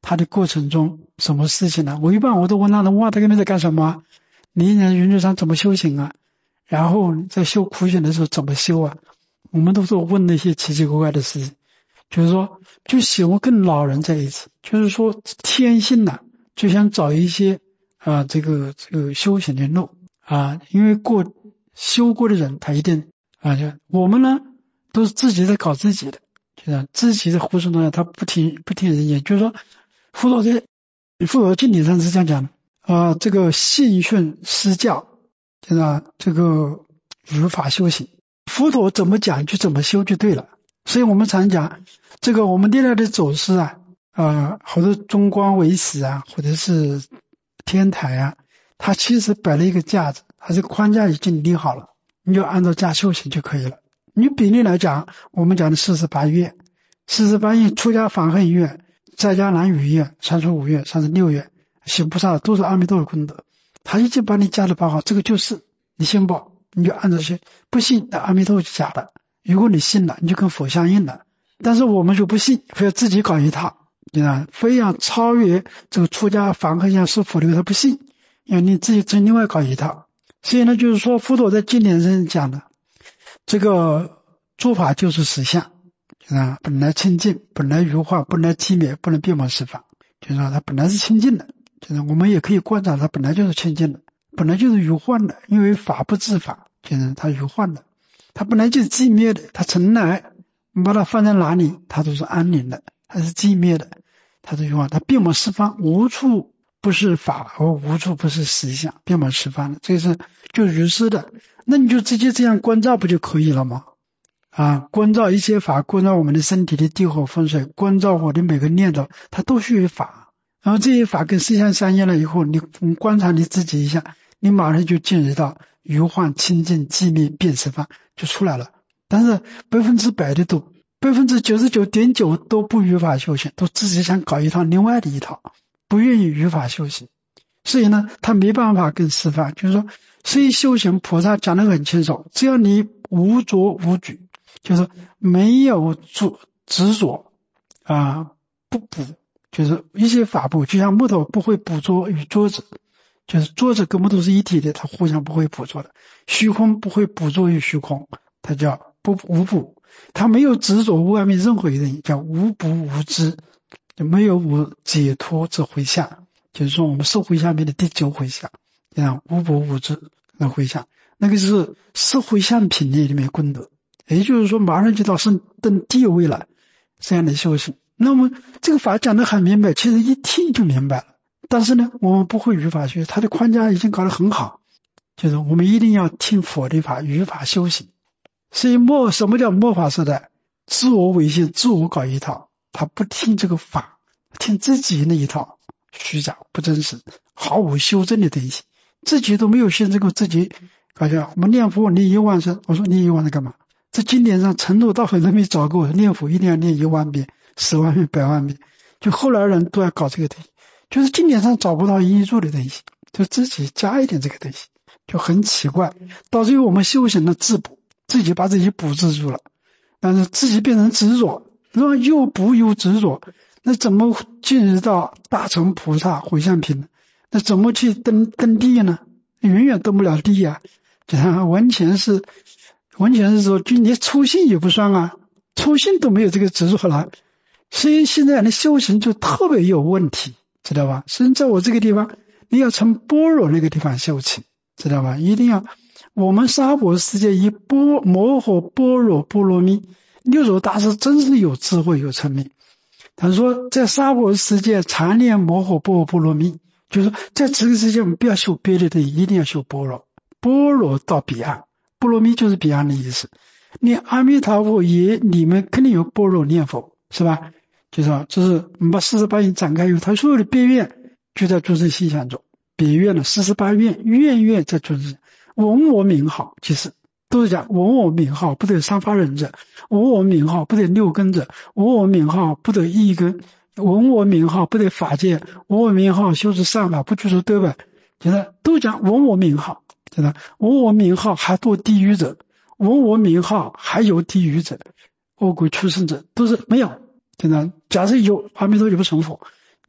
他的过程中什么事情呢？我一般我都问他，哇，这个人在干什么？你在云中上怎么修行啊？然后在修苦行的时候怎么修啊？我们都是问那些奇奇怪怪的事情，就是说就喜欢跟老人在一起，就是说天性呢、啊、就想找一些啊这个这个修行的路啊，因为过修过的人他一定啊，就我们呢都是自己在搞自己的，就是自己在胡说八道，他不听不听人言，就是说佛陀在佛陀经典上是这样讲的啊，这个信训施教，就是这个如法修行，佛陀怎么讲就怎么修就对了。所以我们常讲这个我们历来的走师啊，呃，好多中观唯识啊，或者是天台啊，它其实摆了一个架子，它这个框架已经立好了，你就按照架修行就可以了。你比例来讲，我们讲的四十八愿，四十八愿出家法恨愿，在家难语愿，三十五愿，三十六愿，行菩萨都是阿弥陀的功德，他已经把你架的摆好，这个就是你信不你就按照去，不信那阿弥陀是假的，如果你信了你就跟佛相应了。但是我们就不信，非要自己搞一套，你看非要超越这个出家法恨愿是佛的，他不信，因为你自己真另外搞一套。所以呢，就是说佛陀在经典上讲的这个诸法就是实相啊，本来清净，本来如幻，本来寂灭，不能变魔释法，就是说它本来是清净的，就是我们也可以观察它本来就是清净的，本来就是如幻的，因为法不自法，就是它如幻的，它本来就是寂灭的，它从来你把它放在哪里它都是安宁的，它是寂灭的，它是如幻，它变魔释法无处不是法，而无处不是实相，变魔释法的，这是就如是的，那你就直接这样观照不就可以了吗？啊，观照一切法，观照我们的身体的地火风水，观照我的每个念头，它都属于法。然后这些法跟实相相应了以后，你你观察你自己一下，你马上就进入到如幻清净寂灭变实法就出来了。但是百分之百的都百分之九十九点九都不如法修行，都自己想搞一套另外的一套，不愿意如法修行。所以呢，他没办法跟实法，就是说，所以修行菩萨讲得很清楚，只要你无着无举，就是没有执执着啊，不补，就是一些法补，就像木头不会捕捉与桌子，就是桌子跟木头是一体的，它互相不会捕捉的。虚空不会捕捉与虚空，它叫不无补，它没有执着外面任何一人，叫无补无知，就没有无解脱之回向，就是说我们四回向里的第九回向，这样无补无知的回向，那个是四回向品类里面功德。也就是说马上就到升登第一位了，这样的修行。那么这个法讲得很明白，其实一听就明白了，但是呢我们不会语法学，它的框架已经搞得很好，就是我们一定要听佛的法，语法修行。所以末什么叫末法时代？自我违信，自我搞一套，他不听这个法，听自己那一套，虚假不真实，毫无修正的东西，自己都没有修正过自己。搞笑，我们念佛念一万声，我说念一万声干嘛？这经典上从头到尾都没找过，念佛一定要念一万遍、十万遍、百万遍。就后来人都要搞这个东西，就是经典上找不到依据的东西，就自己加一点这个东西，就很奇怪。到最后我们修行的自补，自己把自己补制住了，但是自己变成执着，如果又补又执着，那怎么进入到大乘菩萨回向品呢？那怎么去登登地呢？远远登不了地啊！这样完全是。完全是说，就连初信也不算啊，初信都没有这个执着了，所以现在的修行就特别有问题，知道吧？所以在我这个地方，你要从般若那个地方修起，知道吧？一定要，我们娑婆世界以般摩诃般若波罗蜜，六祖大师真是有智慧有聪明。他说，在娑婆世界常念摩诃般若波罗蜜，就是说在这个世界我们不要修别的东西，一定要修般若，般若到彼岸。波罗蜜就是彼岸的意思，念阿弥陀佛也里面肯定有般若念佛，是吧？就是说，就是我们把四十八愿展开以后，他所有的别愿就在诸圣心想中，别愿了四十八愿，愿愿在诸圣，闻我名号，其实都是讲闻我名号不得三发人者，闻我名号不得六根者，闻我名号不得一根，闻我名号不得法界，闻我名号修持善法不拘束得本，就是都讲闻我名号。真的，闻我名号还堕地狱者，闻我名号还有地狱者，恶鬼畜生者都是没有。真的，假设有阿弥陀就不成佛，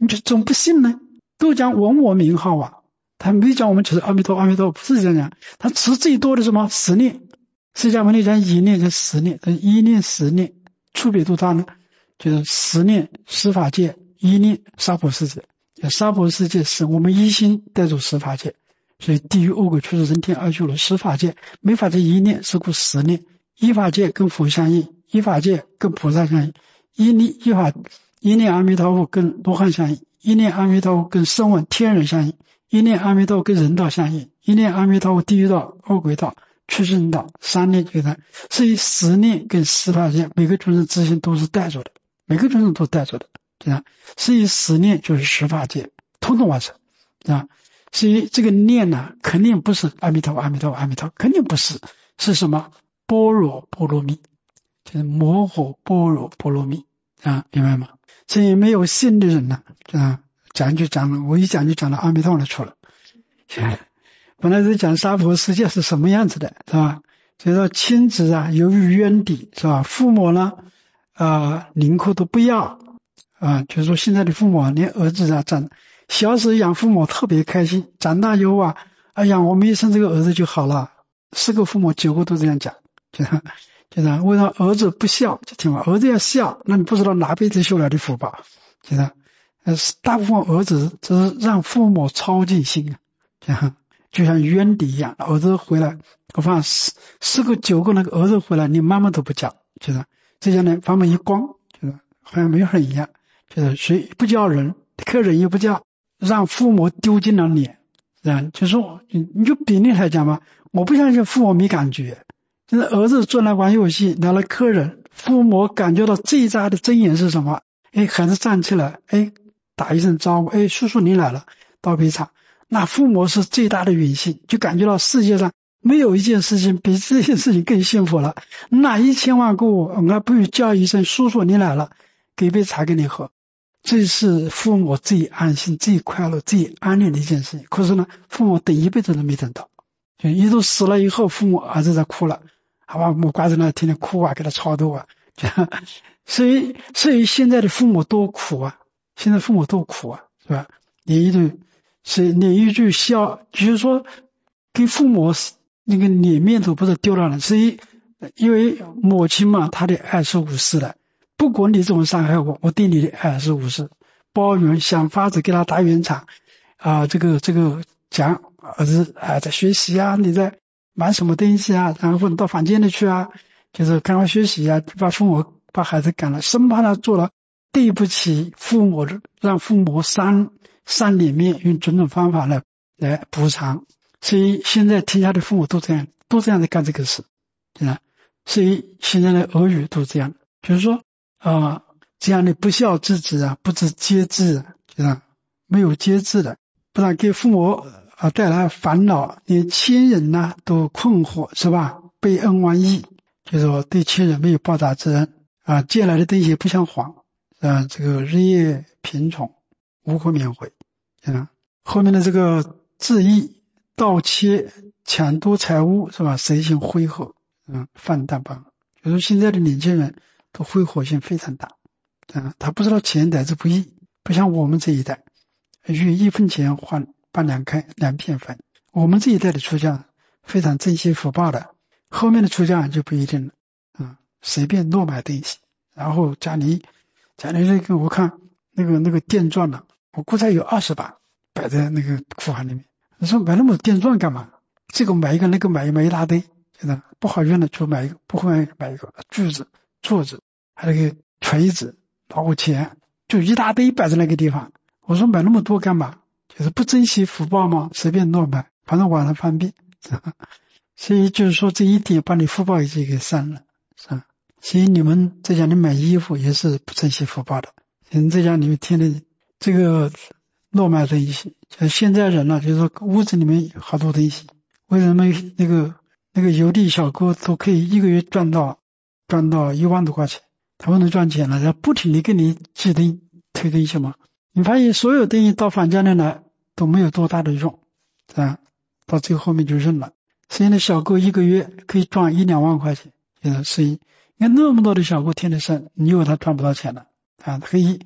你就总不信呢？都讲闻我名号啊，他没讲我们只是阿弥陀阿弥陀，不是这样讲，他持最多的什么十念，释迦牟尼讲一念就十念，一念十念，出别度他呢，就是十念十法界，一念娑婆世界，娑婆世界是我们一心带入十法界，所以地狱恶鬼畜生人天二修罗十法界，每法界一念是故十念，一法界跟佛相应，一法界跟菩萨相应，一念一法一念阿弥陀佛跟罗汉相应，一念阿弥陀佛跟声闻天人相应，一念阿弥陀佛跟人道相应，一念阿弥陀佛地狱道恶鬼道畜生道三念觉得，所以十念跟十法界每个众生自性都是带着的，每个众生都带着的，这样，所以十念就是十法界，统统完成，啊，所以这个念呢、啊，肯定不是阿弥陀佛阿弥陀佛阿弥陀佛，肯定不是，是什么？般若波罗蜜，就是摩诃般若波罗蜜啊，明白吗？所以没有信的人呢、啊，啊，讲就讲了，我一讲就讲到阿弥陀佛出了。本来是讲娑婆世界是什么样子的，是吧？所以说亲子啊，由于冤敌，是吧？父母呢，啊，宁可都不要啊，就是说现在的父母连儿子啊，长小时候养父母特别开心，长大以后啊，哎呀，我们一生这个儿子就好了，十个父母九个都这样讲，就这样，就这样。为什么儿子不孝？就听话，儿子要孝，那你不知道哪辈子修来的福报，就这样。呃，大部分儿子只是让父母操尽心啊，这样。就像冤敌一样，儿子回来，我发现十十个九个那个儿子回来，你妈妈都不叫，就是这些人房门一关，就是好像没有人一样，就是谁不叫人，客人也不叫，让父母丢尽了脸，这样就说你你就比例来讲吧，我不相信父母没感觉，就是儿子坐来玩游戏，来了客人，父母感觉到最大的尊严是什么？哎，孩子站起来，哎，打一声招呼，哎，叔叔你来了，倒杯茶。那父母是最大的允信，就感觉到世界上没有一件事情比这件事情更幸福了。那一千万个我还不如叫一声叔叔你来了，给杯茶给你喝，这是父母最安心最快乐最安宁的一件事情。可是呢，父母等一辈子都没等到，就一度死了以后，父母儿子在哭了，好吧，我挂在那天天哭啊，给他超度啊，所以所以现在的父母多苦啊，现在父母多苦啊，是吧？你一对是你一句笑，就是说给父母那个脸面都不是丢了了，所以因为母亲嘛，她的爱是无私的，不管你怎么伤害我，我对你的爱是无私，包容，想法子给他打圆场啊，这个这个讲儿子啊在学习啊，你在玩什么东西啊，然后你到房间里去啊，就是赶快学习啊，把父母把孩子赶了，生怕他做了对不起父母，让父母伤伤脸面，用种种方法来来补偿。所以现在天下的父母都这样，都这样在干这个事，对吧？所以现在的儿女都这样，就是说啊、呃，这样的不孝之子啊，不知节制，对吧？没有节制的，不然给父母啊带来烦恼，连亲人呢都困惑，是吧？被恩忘义，就是说对亲人没有报答之恩啊，借来的东西不想还啊，这个日夜贫穷，无可缅怀，对吧？后面的这个自义、盗窃、抢夺财物，是吧？神性挥霍，嗯，放荡吧。就是现在的年轻人都挥霍性非常大，啊，他不知道钱来之不易，不像我们这一代，用一分钱换半两开两片粉。我们这一代的出家非常珍惜福报的，后面的出家就不一定了，啊，随便乱买东西，然后家里家里那个我看那个那个电钻呢，我估计有二十把摆在那个库房里面。我说买那么多电钻干嘛？这个买一个，那个买一买一大堆，真的不好用的就买一个，不会买一个锯子、桌子，还有那个锤子、老钱，就一大堆摆在那个地方。我说买那么多干嘛？就是不珍惜福报吗？随便乱买，反正网上方便。所以就是说这一点把你福报已经给删了，是吧？所以你们在家里买衣服也是不珍惜福报的。你在家里面天天这个乱买东西，像现在人呢、啊，就是说屋子里面有好多东西，为什么那个那个邮递小哥都可以一个月赚到赚到一万多块钱？他不能赚钱了，然后不停地给你寄东推东西嘛。你发现所有东西到房间里来都没有多大的用，啊，到最后面就扔了。所以呢，小哥一个月可以赚一两万块钱，就是所以你看那么多的小哥天天生，你以为他赚不到钱了啊？他可以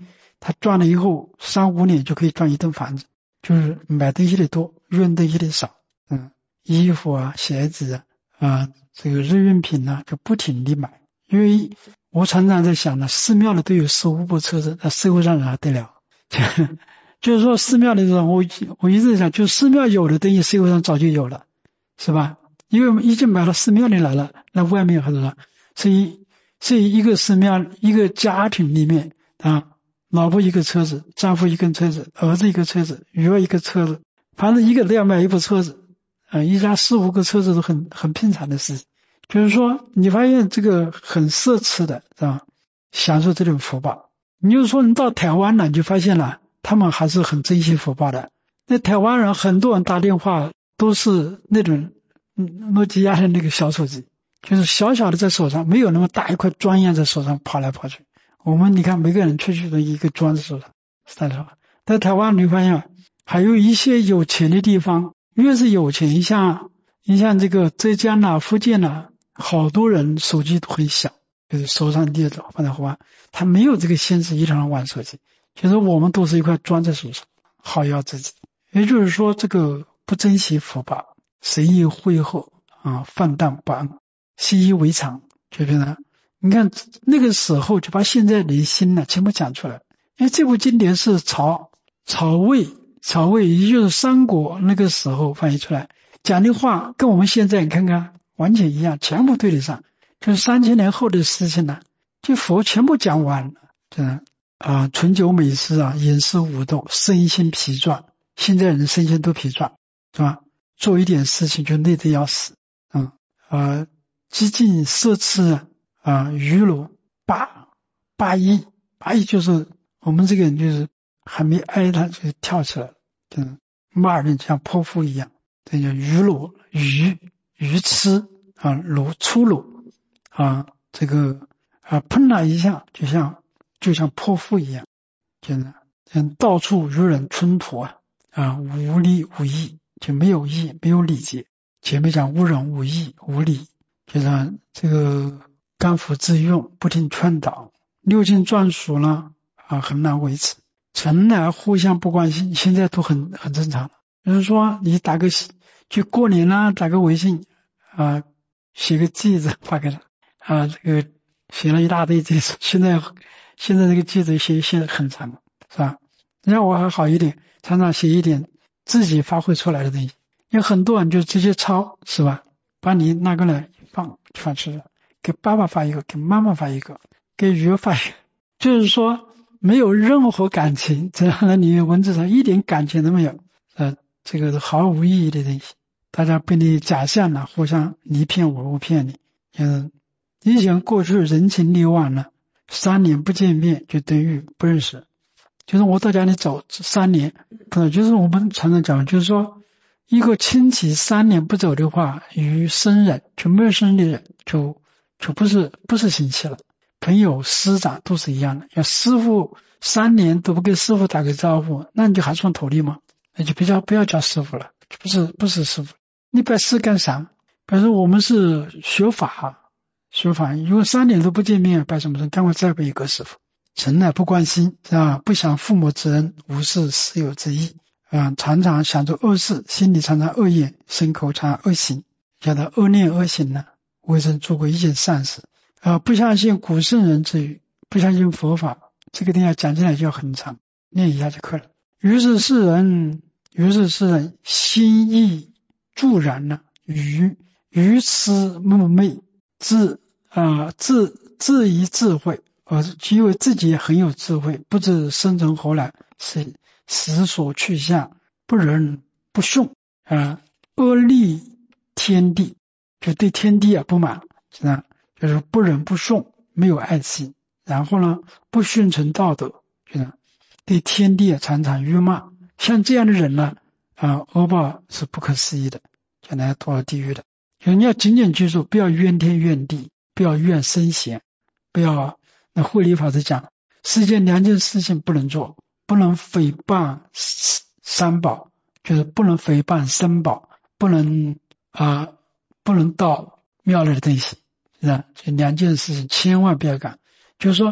他赚了以后三五年就可以赚一栋房子，就是买东西的多，用东西的少，嗯，衣服啊、鞋子啊、啊这个日用品啊，就不停地买。因为我常常在想呢，寺庙的都有十五部车子，那社会上人还得了？就是说寺庙的这种，我我一直在想，就寺庙有的东西，社会上早就有了，是吧？因为已经买到寺庙里来了，那外面很多，所以所以一个寺庙一个家庭里面啊，老婆一个车子，丈夫一个车子，儿子一个车子，女儿一个车子，反正一个都要买一部车子，啊，一家四五个车子都很很平常的事情。就是说你发现这个很奢侈的，是吧？享受这种福报。你就说你到台湾了，你就发现了他们还是很珍惜福报的。那台湾人很多人打电话都是那种诺基亚的那个小手机，就是小小的在手上，没有那么大一块砖样在手上跑来跑去。我们你看每个人出去的一个砖在手上，是吧？在台湾你发现还有一些有钱的地方，越是有钱，像你像这个浙江啊、福建啊，好多人手机都很小，就是手上捏着放在后面，他没有这个心思一常玩手机。其实我们都是一块砖在手上，好要自己。也就是说，这个不珍惜福报，随意挥霍啊，放荡不安，习以为常，就变成你看那个时候就把现在人心呢全部讲出来。因为这部经典是曹曹魏曹魏，也就是三国那个时候翻译出来，讲的话跟我们现在你看看完全一样，全部对得上。就是三千年后的事情呢，就佛全部讲完了，真的啊，醇酒美食啊，饮食舞动，身心疲壮。现在人身心都疲壮，是吧？做一点事情就累得要死，嗯啊，激进奢侈啊，娱乐霸霸意，霸意就是我们这个人就是还没挨他就跳起来了，就是骂人像泼妇一样，这叫娱乐愚愚痴啊，鲁粗鲁啊，这个啊碰了一下就像就像泼妇一样，真的像到处与人冲突啊啊，无理无义，就没有义，没有礼节。前面讲无人无义无礼，就是这个刚愎自用，不听劝导。六经专属呢啊，很难维持。从来互相不关心，现在都很很正常了。就是说你打个就过年啦，打个微信啊，写个句子发给他啊，这个写了一大堆句子，现在现在这个句子写写的很长，是吧？让我还好一点，常常写一点自己发挥出来的东西。有很多人就直接抄，是吧？把你拿过来放放出来，给爸爸发一个，给妈妈发一个，给鱼发一个，就是说没有任何感情，这样的你文字上一点感情都没有，呃，这个是毫无意义的东西。大家被你假象了，互相你骗我，我骗你。嗯，以前过去人情历忘了，三年不见面就等于不认识。就是我到家里走三年，可能就是我们常常讲，就是说一个亲戚三年不走的话，与生人就陌生的人就就不是不是亲戚了。朋友师长都是一样的，要师傅三年都不跟师傅打个招呼，那你就还算徒弟吗？那就不要不要叫师傅了，不是不是师傅，你拜师干啥？比如说我们是学法学法，如果三年都不见面，拜什么师？赶快再拜一个师傅。从来不关心，是吧？不想父母之恩，无视师友之意，啊、嗯，常常想着恶事，心里常常恶言，身口常恶行，叫他恶念恶行呢，未曾做过一件善事，啊、呃，不相信古圣人之语，不相信佛法，这个地方讲起来就很长，念一下就可以了。于是世人，于是世人心意助然了，愚愚痴目昧，自啊、呃、自自疑智慧。而因为自己很有智慧，不知生成何来，是实所去向，不仁不顺啊，恶逆天地，就对天地啊不满，是吧？就是不仁不顺，没有爱心，然后呢，不顺从道德，就是对天地啊常常辱骂。像这样的人呢，啊，恶报是不可思议的，将来堕地狱的。就是你要紧紧记住，不要怨天怨地，不要怨圣贤，不要。那慧理法师讲，世间两件事情不能做，不能诽谤三宝，就是不能诽谤三宝，不能啊、呃，不能盗庙里的东西，是吧？这两件事情千万不要干。就是说，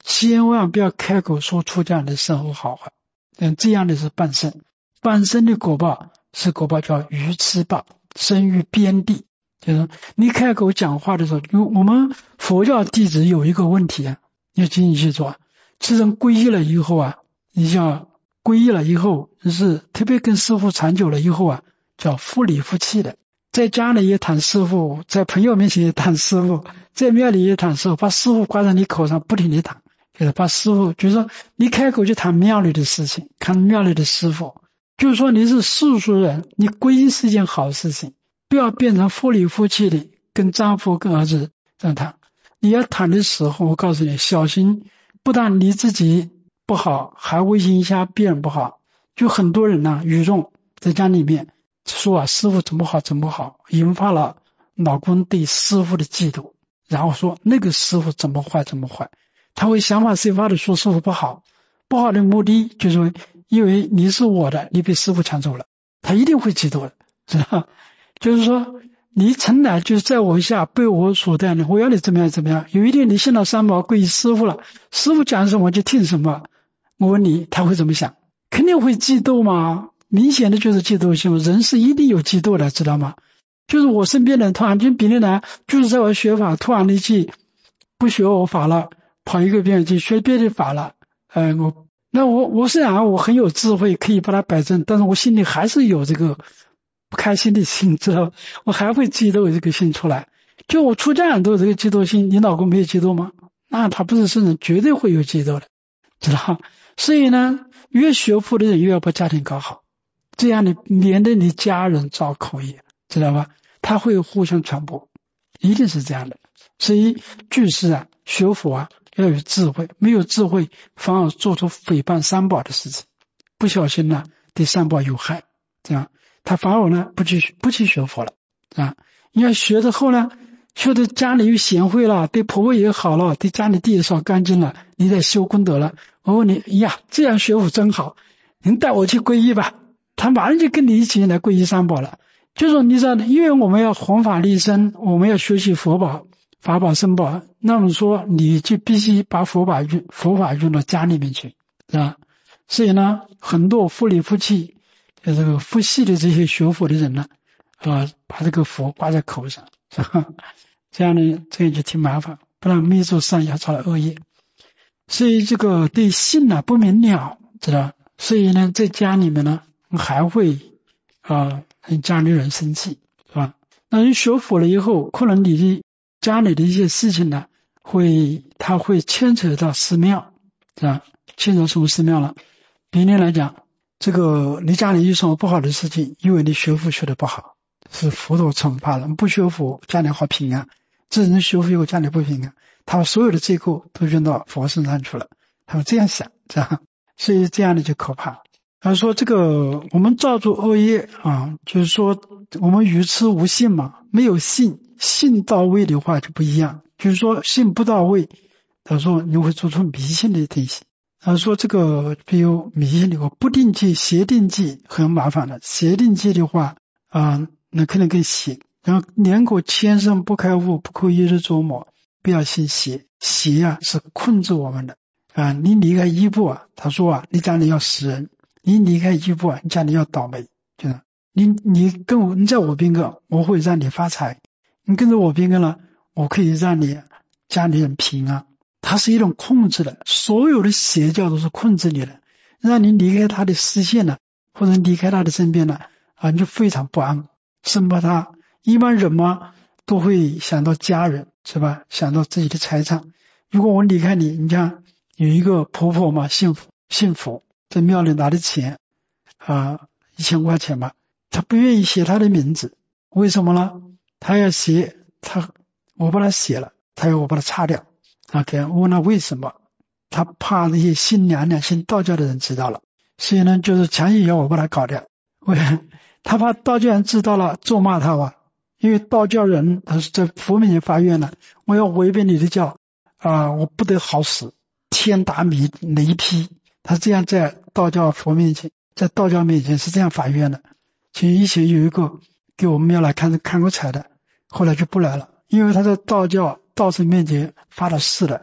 千万不要开口说出家人的生活好坏，嗯，这样的是半生，半生的果报是果报叫愚痴报，生于边地。就是你开口讲话的时候，我们佛教弟子有一个问题啊，要谨记去做。自从皈依了以后啊，你像皈依了以后，就是特别跟师父长久了以后啊，叫夫里夫气的，在家里也谈师父，在朋友面前也谈师父，在庙里也谈师父，把师父挂在你口上不停地谈，就是把师父，就是说你开口就谈庙里的事情，看庙里的师父，就是说你是世俗人，你皈依是一件好事情，不要变成夫里夫气的跟丈夫跟儿子这样谈。你要谈的时候，我告诉你，小心不但你自己不好，还会影响别人不好。就很多人呢、啊，语重在家里面说啊，师父怎么好怎么好，引发了老公对师父的嫉妒，然后说那个师父怎么坏怎么坏，他会想法设法的说师父不好，不好的目的就是因为你是我的，你被师父抢走了，他一定会嫉妒的，知道？就是说你从来就是在我下被我所带的，我要你怎么样怎么样，有一天你信了三宝皈依师父了，师父讲什么就听什么，我问你他会怎么想？肯定会嫉妒嘛，明显的就是嫉妒心，人是一定有嫉妒的，知道吗？就是我身边的人突然间别人来就是在我学法，突然的去不学我法了，跑一个边去学别的法了，呃，我那我我虽然我很有智慧可以把它摆正，但是我心里还是有这个不开心的心，知道，我还会嫉妒这个心出来。就我出家人都有这个嫉妒心，你老公没有嫉妒吗？那他不是圣人，绝对会有嫉妒的，知道。所以呢，越学佛的人越要把家庭搞好，这样你免得你家人造口业，知道吧？他会互相传播，一定是这样的。所以居士啊，学佛啊要有智慧，没有智慧反而做出诽谤三宝的事情，不小心呢对三宝有害，这样他反而呢不去不去学佛了啊。你要学之后呢，学的家里又贤惠了，对婆婆也好了，对家里地也扫干净了，你在修功德了。我问你，哎呀，这样学佛真好，您带我去皈依吧，他马上就跟你一起来皈依三宝了。就是说你知道，因为我们要弘法利生，我们要学习佛宝、法宝、僧宝，那么说你就必须把佛法用佛法用到家里面去，是吧？所以呢，很多夫里夫妻这个夫系的这些学佛的人呢，呃，把这个佛挂在口上，是吧？这样呢，这就挺麻烦，不然没做善要造了恶业。所以这个对性呢不明了，知道？所以呢，在家里面呢还会啊让家里人生气，是吧？那你学佛了以后，可能你的家里的一些事情呢，会它会牵扯到寺庙，是吧？牵扯什么寺庙了？比如来讲，这个你家里有什么不好的事情，因为你学佛学的不好，是佛陀惩罚了。不学佛，家里好平安；这人学佛以后，家里不平安，他把所有的罪过都扔到佛身上去了。他们这样想，这样，所以这样的就可怕。他说这个我们造作恶业啊，就是说我们愚痴无信嘛，没有信，信到位的话就不一样。就是说信不到位，他说你会做出迷信的东西。他说这个比如迷信的话，不定记、邪定记很麻烦的。邪定记的话啊，那可能更邪。然后两口千生不开悟，不可一日琢磨，不要信邪。邪啊是困住我们的啊！你离开一步啊，他说啊，你家里要死人；你离开一步啊，你家里要倒霉。就是你你跟我你在我边跟，我会让你发财；你跟着我边跟了，我可以让你家里人平安。它是一种控制的，所有的邪教都是控制你的，让你离开他的视线了，或者离开他的身边了啊，你就非常不安，生怕他。一般人嘛都会想到家人，是吧？想到自己的财产。如果我离开你，你像有一个婆婆嘛，信佛信佛，在庙里拿的钱啊，一千块钱嘛，她不愿意写她的名字，为什么呢？她要写，她我把它写了，她要我把它擦掉。OK， 我问他为什么？他怕那些信娘娘、信道教的人知道了，所以呢，就是强行要我把他搞掉。为他怕道教人知道了咒骂他吧？因为道教人他是在佛面前发愿了，我要违背你的教啊、呃，我不得好死，天打米雷劈。他这样在道教佛面前，在道教面前是这样发愿的。其实以前有一个给我们庙来看看过彩的，后来就不来了，因为他在道教道士面前发了誓了，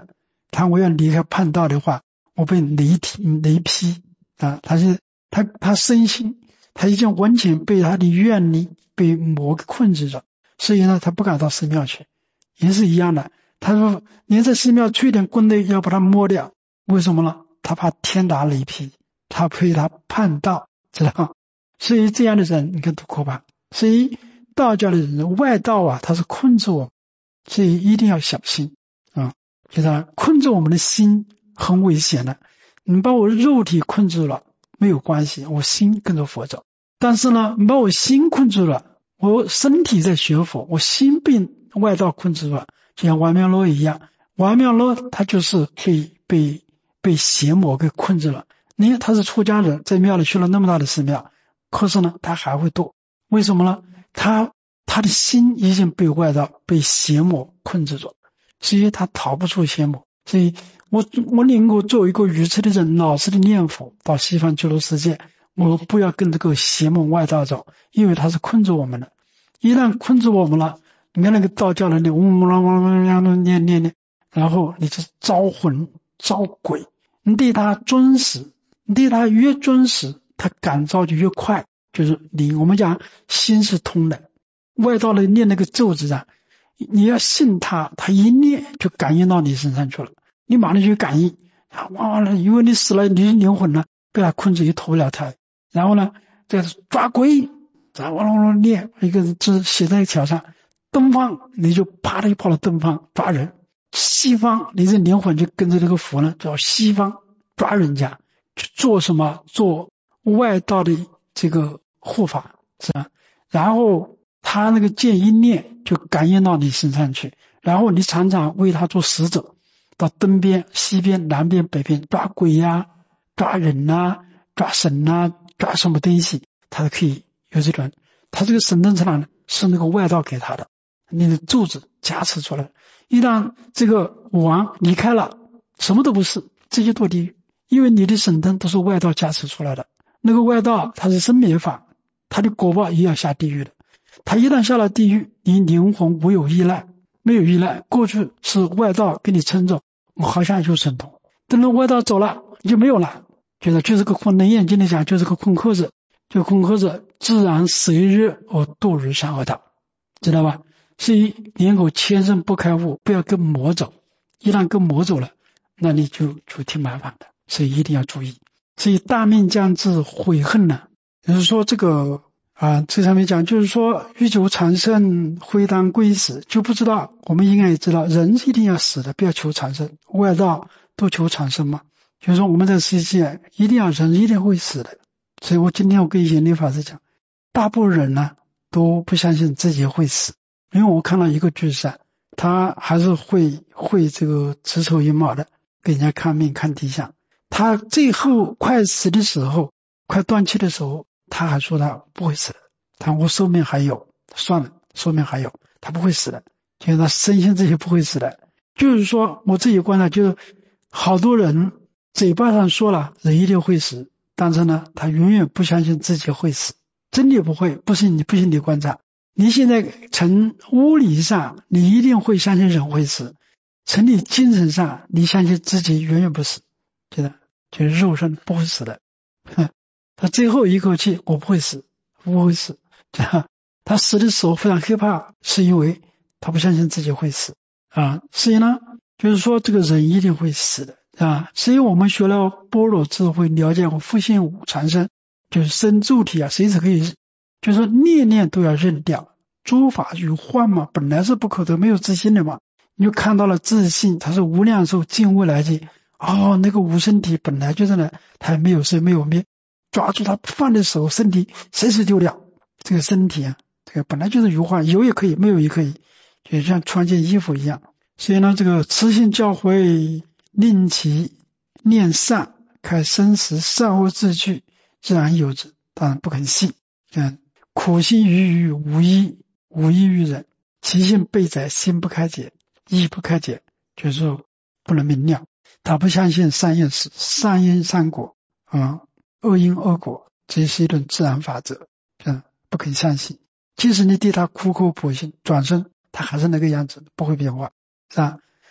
他我要离开叛道的话，我被雷劈雷劈啊！他是他他身心他已经完全被他的愿力被魔给控制着，所以呢，他不敢到寺庙去，也是一样的。他说连在寺庙吹点棍类要把他摸掉，为什么呢？他怕天打雷劈，他怕他叛道，知道吗？所以这样的人你看多可怕。所以道教的人外道啊，他是控制我们，所以一定要小心啊！就是控制我们的心很危险的。你把我肉体控制了没有关系，我心跟着佛走。但是呢，你把我心控制了，我身体在学佛，我心被外道控制了，就像王妙罗一样，王妙罗他就是可以被被邪魔给控制了。你看他是出家人，在庙里去了那么大的寺庙，可是呢他还会堕，为什么呢？他他的心已经被外道被邪魔控制住，所以他逃不出邪魔。所以我我能够作为一个愚痴的人，老实的念佛到西方极乐世界，我不要跟这个邪魔外道走，因为他是控制我们的。一旦控制我们了，你看那个道教人念嗡啦嗡啦念念念，然后你就招魂招鬼，你对他尊实，你对他越尊实，他感召就越快。就是你我们讲心是通的，外道的念那个咒子啊，你要信他，他一念就感应到你身上去了，你马上就感应啊，哇了，因为你死了，你的灵魂呢被他控制也投不了胎，然后呢再抓鬼，然后往往念一个字写在桥上，东方你就啪的就跑到东方抓人，西方你这灵魂就跟着这个符呢叫西方抓人家，去做什么？做外道的这个护法，是吧？然后他那个剑一念就感应到你身上去，然后你常常为他做使者，到东边西边南边北边抓鬼呀、啊、抓人啊、抓神啊、抓什么东西，他都可以有这种。他这个神灯场呢是那个外道给他的，你的柱子加持出来，一旦这个王离开了，什么都不是，直接堕地狱，因为你的神灯都是外道加持出来的。那个外道他是生灭法，他的果报也要下地狱的。他一旦下了地狱，你灵魂无有依赖，没有依赖，过去是外道给你撑着，我好像就神通，等到外道走了你就没有了，觉得就是个空。能眼睛里讲就是个空壳子，就空壳子自然随日而堕入三恶道，知道吧？所以能够千生不开悟，不要跟魔走，一旦跟魔走了，那你就就挺麻烦的，所以一定要注意。所以大命将至悔恨呢，就是说这个啊，这上面讲就是说欲求长生非当归死，就不知道我们应该也知道人一定要死的，不要求长生，外道都求长生嘛，就是说我们在世界一定要人一定会死的。所以我今天我跟严立法师讲，大部分人呢都不相信自己会死，因为我看到一个居士，他还是会会这个子丑寅卯的给人家看命看地相，他最后快死的时候，快断气的时候，他还说他不会死的，他我寿命还有，算了，寿命还有，他不会死的，就是他深信自己不会死的。就是说我自己观察，就是好多人嘴巴上说了人一定会死，但是呢他永远不相信自己会死，真的不会，不信你不信你观察，你现在从物理上你一定会相信人会死，从你精神上你相信自己永远不死，觉得就是肉身不会死的，他最后一口气我不会死，不会死，他死的时候非常害怕，是因为他不相信自己会死啊。所以呢就是说这个人一定会死的啊。所以我们学了般若智慧，了解我复性无常生，就是生住体啊，随时可以，就是说念念都要认掉，诸法与幻嘛，本来是不可得，没有自信的嘛，你就看到了自信，它是无量寿尽未来际。哦，那个无身体本来就是呢，它没有生没有灭，抓住它不放的时候，身体随时丢掉。这个身体啊，这个本来就是如幻，有也可以，没有也可以，就像穿件衣服一样。所以呢，这个慈心教诲令其念善，开生死善恶自具，自然有之，当然不肯信。嗯，苦心于于无益，无益于人，其性备载，心不开解，意不开解，就是说不能明了。他不相信善因是善因善果啊，恶因恶果，这是一种自然法则，嗯，不肯相信。即使你对他苦口婆心，转身他还是那个样子，不会变化，是吧？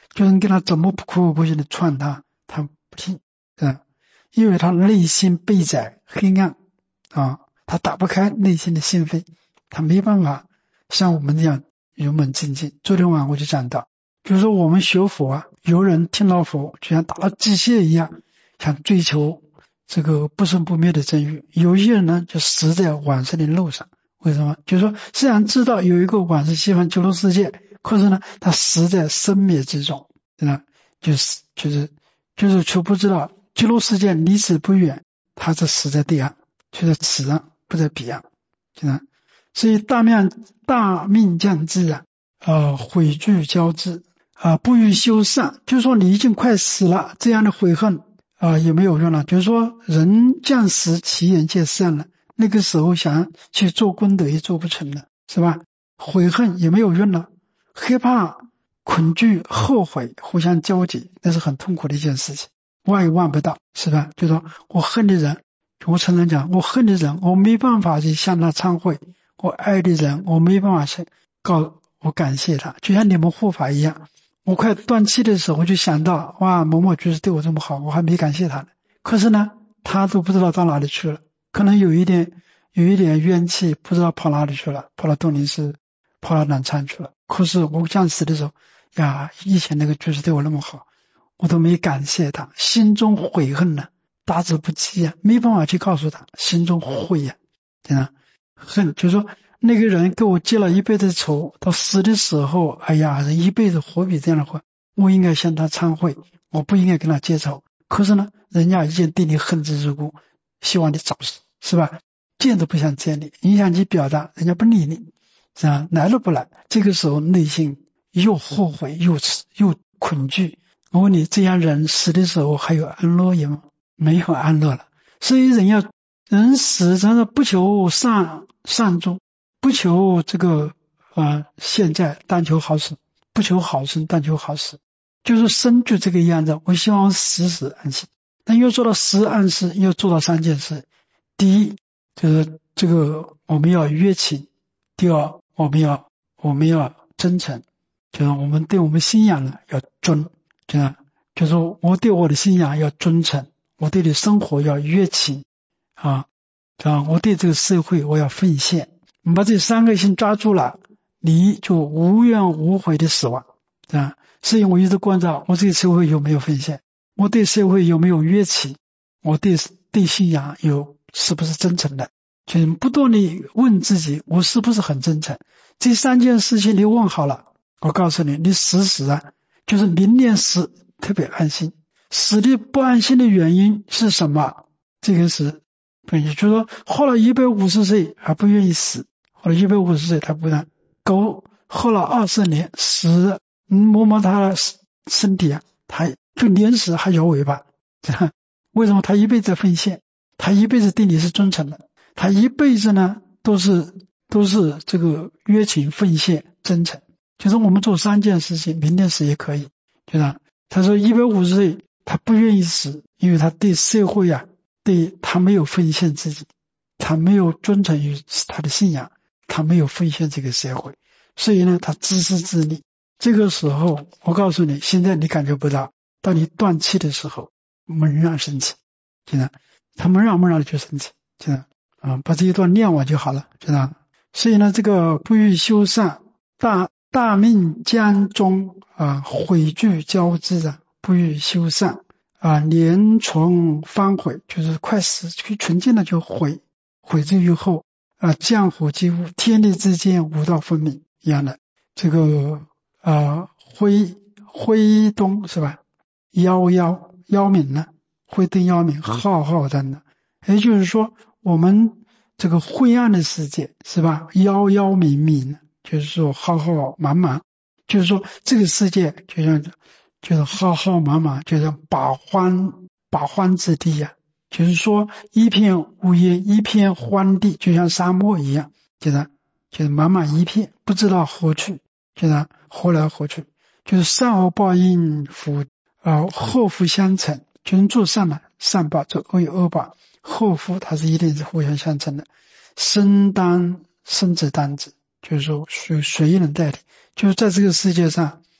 就是你跟他怎么苦口婆心的劝他，他不听，啊，因为他内心被载黑暗啊，他打不开内心的心扉，他没办法像我们这样勇猛精进。昨天晚上我就讲到，就是说我们学佛啊，有人听到佛就像打了机械一样，想追求这个不生不灭的真语，有些人呢就死在往生的路上。为什么？就是说虽然知道有一个往生西方极乐世界，可是呢他死在生灭之中，啊，就是就是就是却不知道极乐世界离此不远，他是死在对岸，就在此岸不在彼岸，啊，所以大命大命将至啊，呃悔惧交织啊，不欲修善，就是说你已经快死了，这样的悔恨啊也没有用了。就是说人将死其言皆善了，那个时候想去做功德也做不成了，是吧？悔恨也没有用了，害怕、恐惧、后悔互相交集，那是很痛苦的一件事情，万也万不到，是吧？就是说我恨的人，我常常讲，我恨的人，我没办法去向他忏悔；我爱的人，我没办法去告我感谢他，就像你们护法一样。我快断气的时候，我就想到，哇，某某居士对我这么好，我还没感谢他呢。可是呢，他都不知道到哪里去了，可能有一点有一点冤气，不知道跑哪里去了，跑到东林寺，跑到南昌去了。可是我将死的时候，呀，以前那个居士对我那么好，我都没感谢他，心中悔恨呢，大之不及啊，没办法去告诉他，心中悔呀，对吧？恨就是说那个人跟我结了一辈子仇，到死的时候，哎呀，人一辈子何必这样的话，我应该向他忏悔，我不应该跟他结仇。可是呢，人家已经对你恨之入骨，希望你早死，是吧？见都不想见你，影响你表达，人家不理你，是吧？来了不来，这个时候内心又后悔又又恐惧。我问你，这样人死的时候还有安乐有吗？没有安乐了。所以人要人死真的不求善善终，不求这个啊现在，但求好死，不求好生，但求好死。就是生就这个样子，我希望死死安息。但要做到死安息，要做到三件事。第一，就是这个我们要约情；第二，我们要我们要真诚，就是我们对我们信仰呢要尊，这样就是我对我的信仰要忠诚，我对你生活要约情啊，啊，我对这个社会我要奉献。你把这三个心抓住了，你就无怨无悔的死亡，啊。所以我一直关照我对社会有没有奉献，我对社会有没有约情，我对对信仰有是不是真诚的，就是不断地问自己，我是不是很真诚。这三件事情你问好了，我告诉你，你死死啊，就是明年死特别安心。死的不安心的原因是什么？这个是也就是说活了一百五十岁还不愿意死，活了一百五十岁他不然狗活了二十年死，摸摸他的身体啊，他就连死还摇尾巴，为什么？他一辈子奉献，他一辈子对你是忠诚的，他一辈子呢都是都是这个约情奉献真诚。就是我们做三件事情，明天死也可以，对吧？他说一百五十岁他不愿意死，因为他对社会啊，对他没有奉献自己，他没有忠诚于他的信仰，他没有奉献这个社会，所以呢他自私自利。这个时候我告诉你，现在你感觉不到，当你断气的时候猛然生气，真的，他猛然猛然的就生气，真的啊，把这一段念完就好了，真的。所以呢，这个不欲修善，大大命将终啊，悔惧交织啊，不欲修善啊，连从方悔，就是快死去纯净的就悔，悔之于后啊，降火积物，天地之间五道分明一样的。这个啊，挥挥东是吧？夭夭夭冥呢？挥灯夭冥，浩浩荡荡。也就是说，我们这个灰暗的世界是吧？夭夭冥冥，就是说浩浩茫茫。就是说这个世界就像就是浩浩茫茫，就像八荒八荒之地呀、啊。就是说一片无烟，一片荒地，就像沙漠一样，就是就是茫茫一片，不知道何去，就是何来何去。就是善恶报应福啊，祸福相承，就是做善嘛，善报；做恶有恶报，祸福它是一定是互相相承的。生当生子当子，就是说谁谁能代替？就是在这个世界上，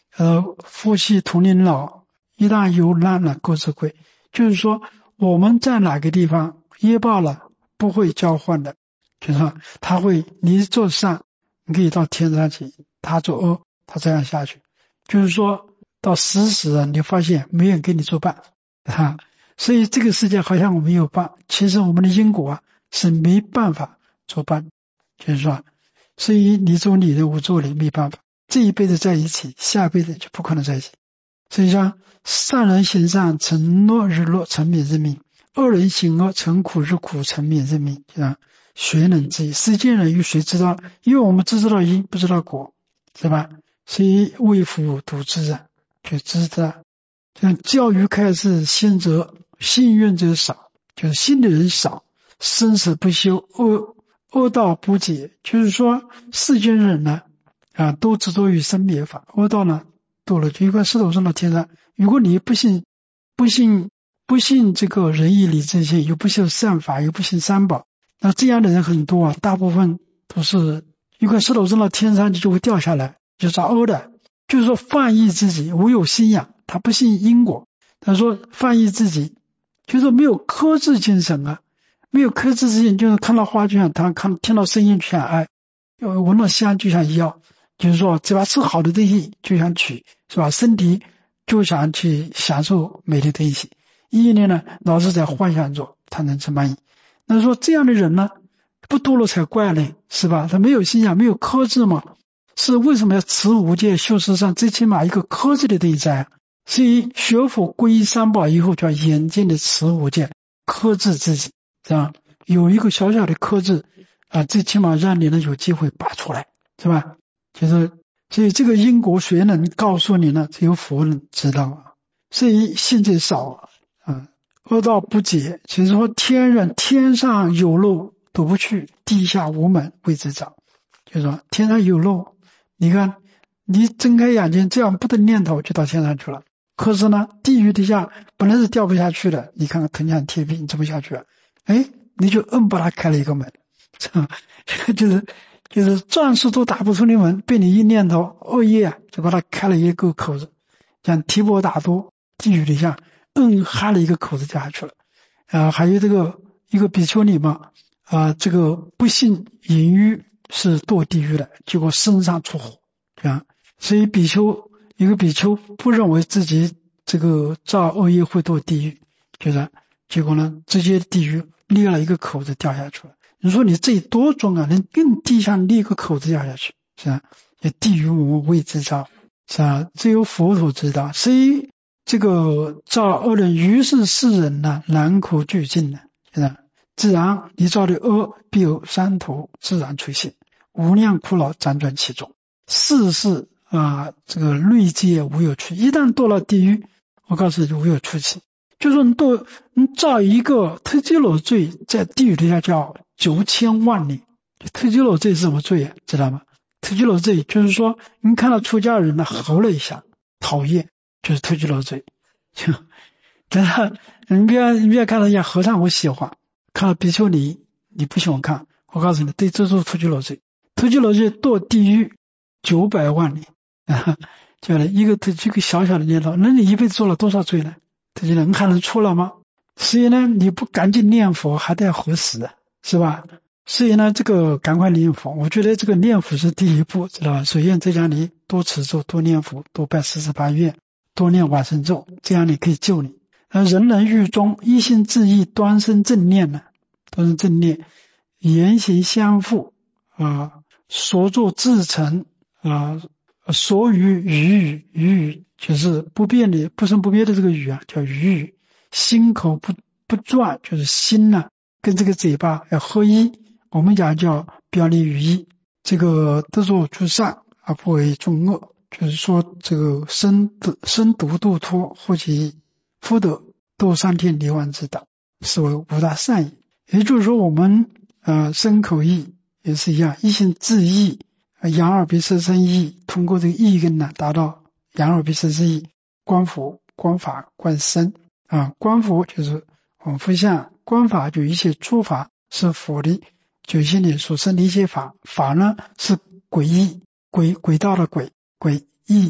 呃，夫妻同龄老，一旦有难了各自归。就是说我们在哪个地方业报了不会交换的，就是说他会你做善你可以到天上去，他做恶他这样下去，就是说到死死了你发现没人跟你作伴啊。所以这个世界好像我们有伴，其实我们的因果啊是没办法作伴，就是说所以你做你的我做你没办法，这一辈子在一起下辈子就不可能在一起。所以说善人行善成乐日乐成免日命，恶人行恶成苦日苦成免日命啊。谁能知一？世间人有谁知道？因为我们只知道因不知道果，是吧？所以为夫独知啊，就知道。像教育开示信者信愿者少，就是信的人少，生死不休，恶恶道不解。就是说世间人呢啊，都执着于生灭法，恶道呢多了就一块石头扔到天上。如果你不信不信不信这个仁义礼智信，又不信善法，又不信三宝，那这样的人很多啊，大部分都是一块石头扔到天上就会掉下来，就遭恶的。就是说放逸自己，无有信仰，他不信因果。他说放逸自己，就是说没有克制精神啊，没有克制之心，就是看到花就想贪，看听到声音就想爱，闻到香就想要，就是说只要吃好的东西就想取，是吧？身体就想去享受美的东西，意念呢老是在幻想着他能吃满意。那说这样的人呢不多了才怪呢，是吧？他没有信仰，没有克制嘛，是为什么要持五戒修十善？最起码一个克制的对在，所以学佛皈依三宝以后，就要严禁的持五戒，克制自己，这样有一个小小的克制啊，最起码让你能有机会拔出来，是吧？就是所以这个因果谁能告诉你呢？只有佛能知道啊。所以信者少啊，恶道不解。其实说天人天上有路都不去，地下无门为之找。就是说天上有路，你看你睁开眼睛这样不的念头就到天上去了。可是呢地狱底下本来是掉不下去的，你看看藤墙铁壁你怎么下去啊？哎，你就硬把它开了一个门，就是就是钻石都打不出的门，被你一念头恶业啊就把它开了一个口子，像提婆达多地狱底下硬哈了一个口子掉下去了。啊，还有这个一个比丘尼嘛，啊，这个不信淫欲是堕地狱的，结果身上出火，这样。所以比丘一个比丘不认为自己这个造恶业会堕地狱，就是结果呢直接地狱裂了一个口子掉下去了。你说你这多重啊，能更地上裂个口子掉下去，是吧？地狱无未知造，是吧？只有佛陀知道。所以这个造恶人，于是世人呢难可俱尽呢，是吧？自然你造的恶必有三途自然出现，无量苦恼辗转其中，世事啊这个累劫无有出，一旦堕了地狱，我告诉你无有出期。就说你堕你造一个特基罗罪，在地狱底下叫九千万年。特基罗罪是什么罪啊？知道吗？特基罗罪就是说你看到出家人呢吼了一下讨厌，就是特基罗罪。就真的你不要你不要看到人家和尚我喜欢，看到比丘尼你不喜欢看，我告诉你对，这就是特基罗罪。特基罗罪堕地狱九百万年啊，就是一个这个小小的念头，那你一辈子做了多少罪呢？这些人还能出了吗？所以呢你不赶紧念佛还得活死，是吧？所以呢这个赶快念佛，我觉得这个念佛是第一步，知道吧？首先在家里多持咒，多念佛，多拜四十八愿，多念往生咒，这样你可以救你。而人人欲中一心自意，端生正念呢，端生正念，言行相符啊，所作自成啊，所语语语语语就是不变的不生不灭的这个语啊，叫语语。心口不不转，就是心呢、啊、跟这个嘴巴要合一，我们讲叫表里语一。这个得作诸善而不为众恶，就是说这个身得身独度脱，或其福德度三天离万之道，是为五大善也。也就是说我们呃身口意也是一样，一心自意，眼耳鼻舌身意，通过这个意根呢达到眼耳鼻舌身意，观佛观法观身啊，观佛就是我们佛像，观法就一切诸法是佛的九心里所生的一些法，法呢是诡异轨轨道的轨，诡异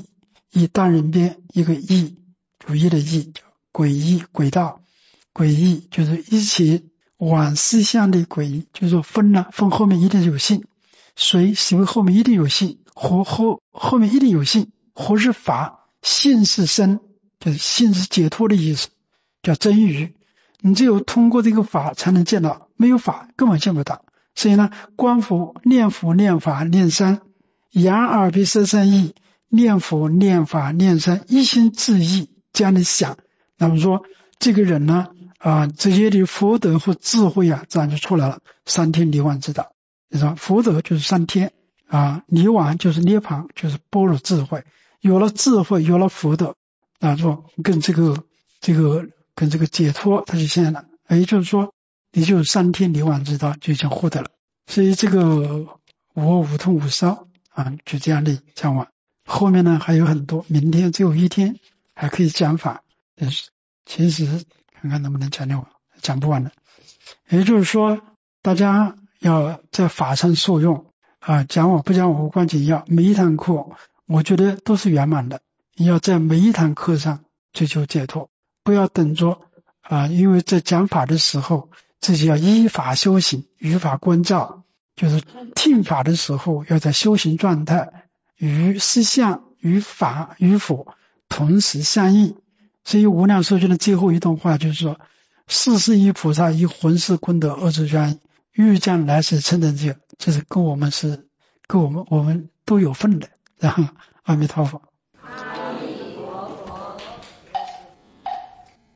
一单人边，一个义，主义的义，叫诡异轨道。诡异就是一起往思想的诡异，就是说分了，分后面一定有性，随随后面一定有性，活后后面一定有性，活是法，性是身，就是性是解脱的意思，叫真语。你只有通过这个法才能见到，没有法根本见不到。所以呢，观佛、念佛、念法、念僧，眼耳鼻舌身意，念佛、念法、念僧，一心自意这样的想，那么说这个人呢啊，这些的福德和智慧啊，这样就出来了。三天离妄之道，你说福德就是三天啊，离妄就是涅槃，就是般若智慧。有了智慧，有了福德，啊，说跟这个这个跟这个解脱，它就现在了。也就是说，你就三天离妄之道就已经获得了。所以这个无无痛无烧啊，就这样的讲完。后面呢还有很多，明天只有一天还可以讲法，但是其实看看能不能讲完，讲不完的。也就是说，大家要在法上受用啊，讲我不讲我无关紧要。每一堂课我觉得都是圆满的，要在每一堂课上追求解脱，不要等着啊，因为在讲法的时候自己要依法修行，与法关照，就是听法的时候要在修行状态，与实相、与法、与佛同时相应。所以无量寿经的最后一段话就是说，世世依菩萨以浑世功德二之专一，欲将来世成等觉，这是跟我们是跟我们我们都有份的。然后阿弥陀佛。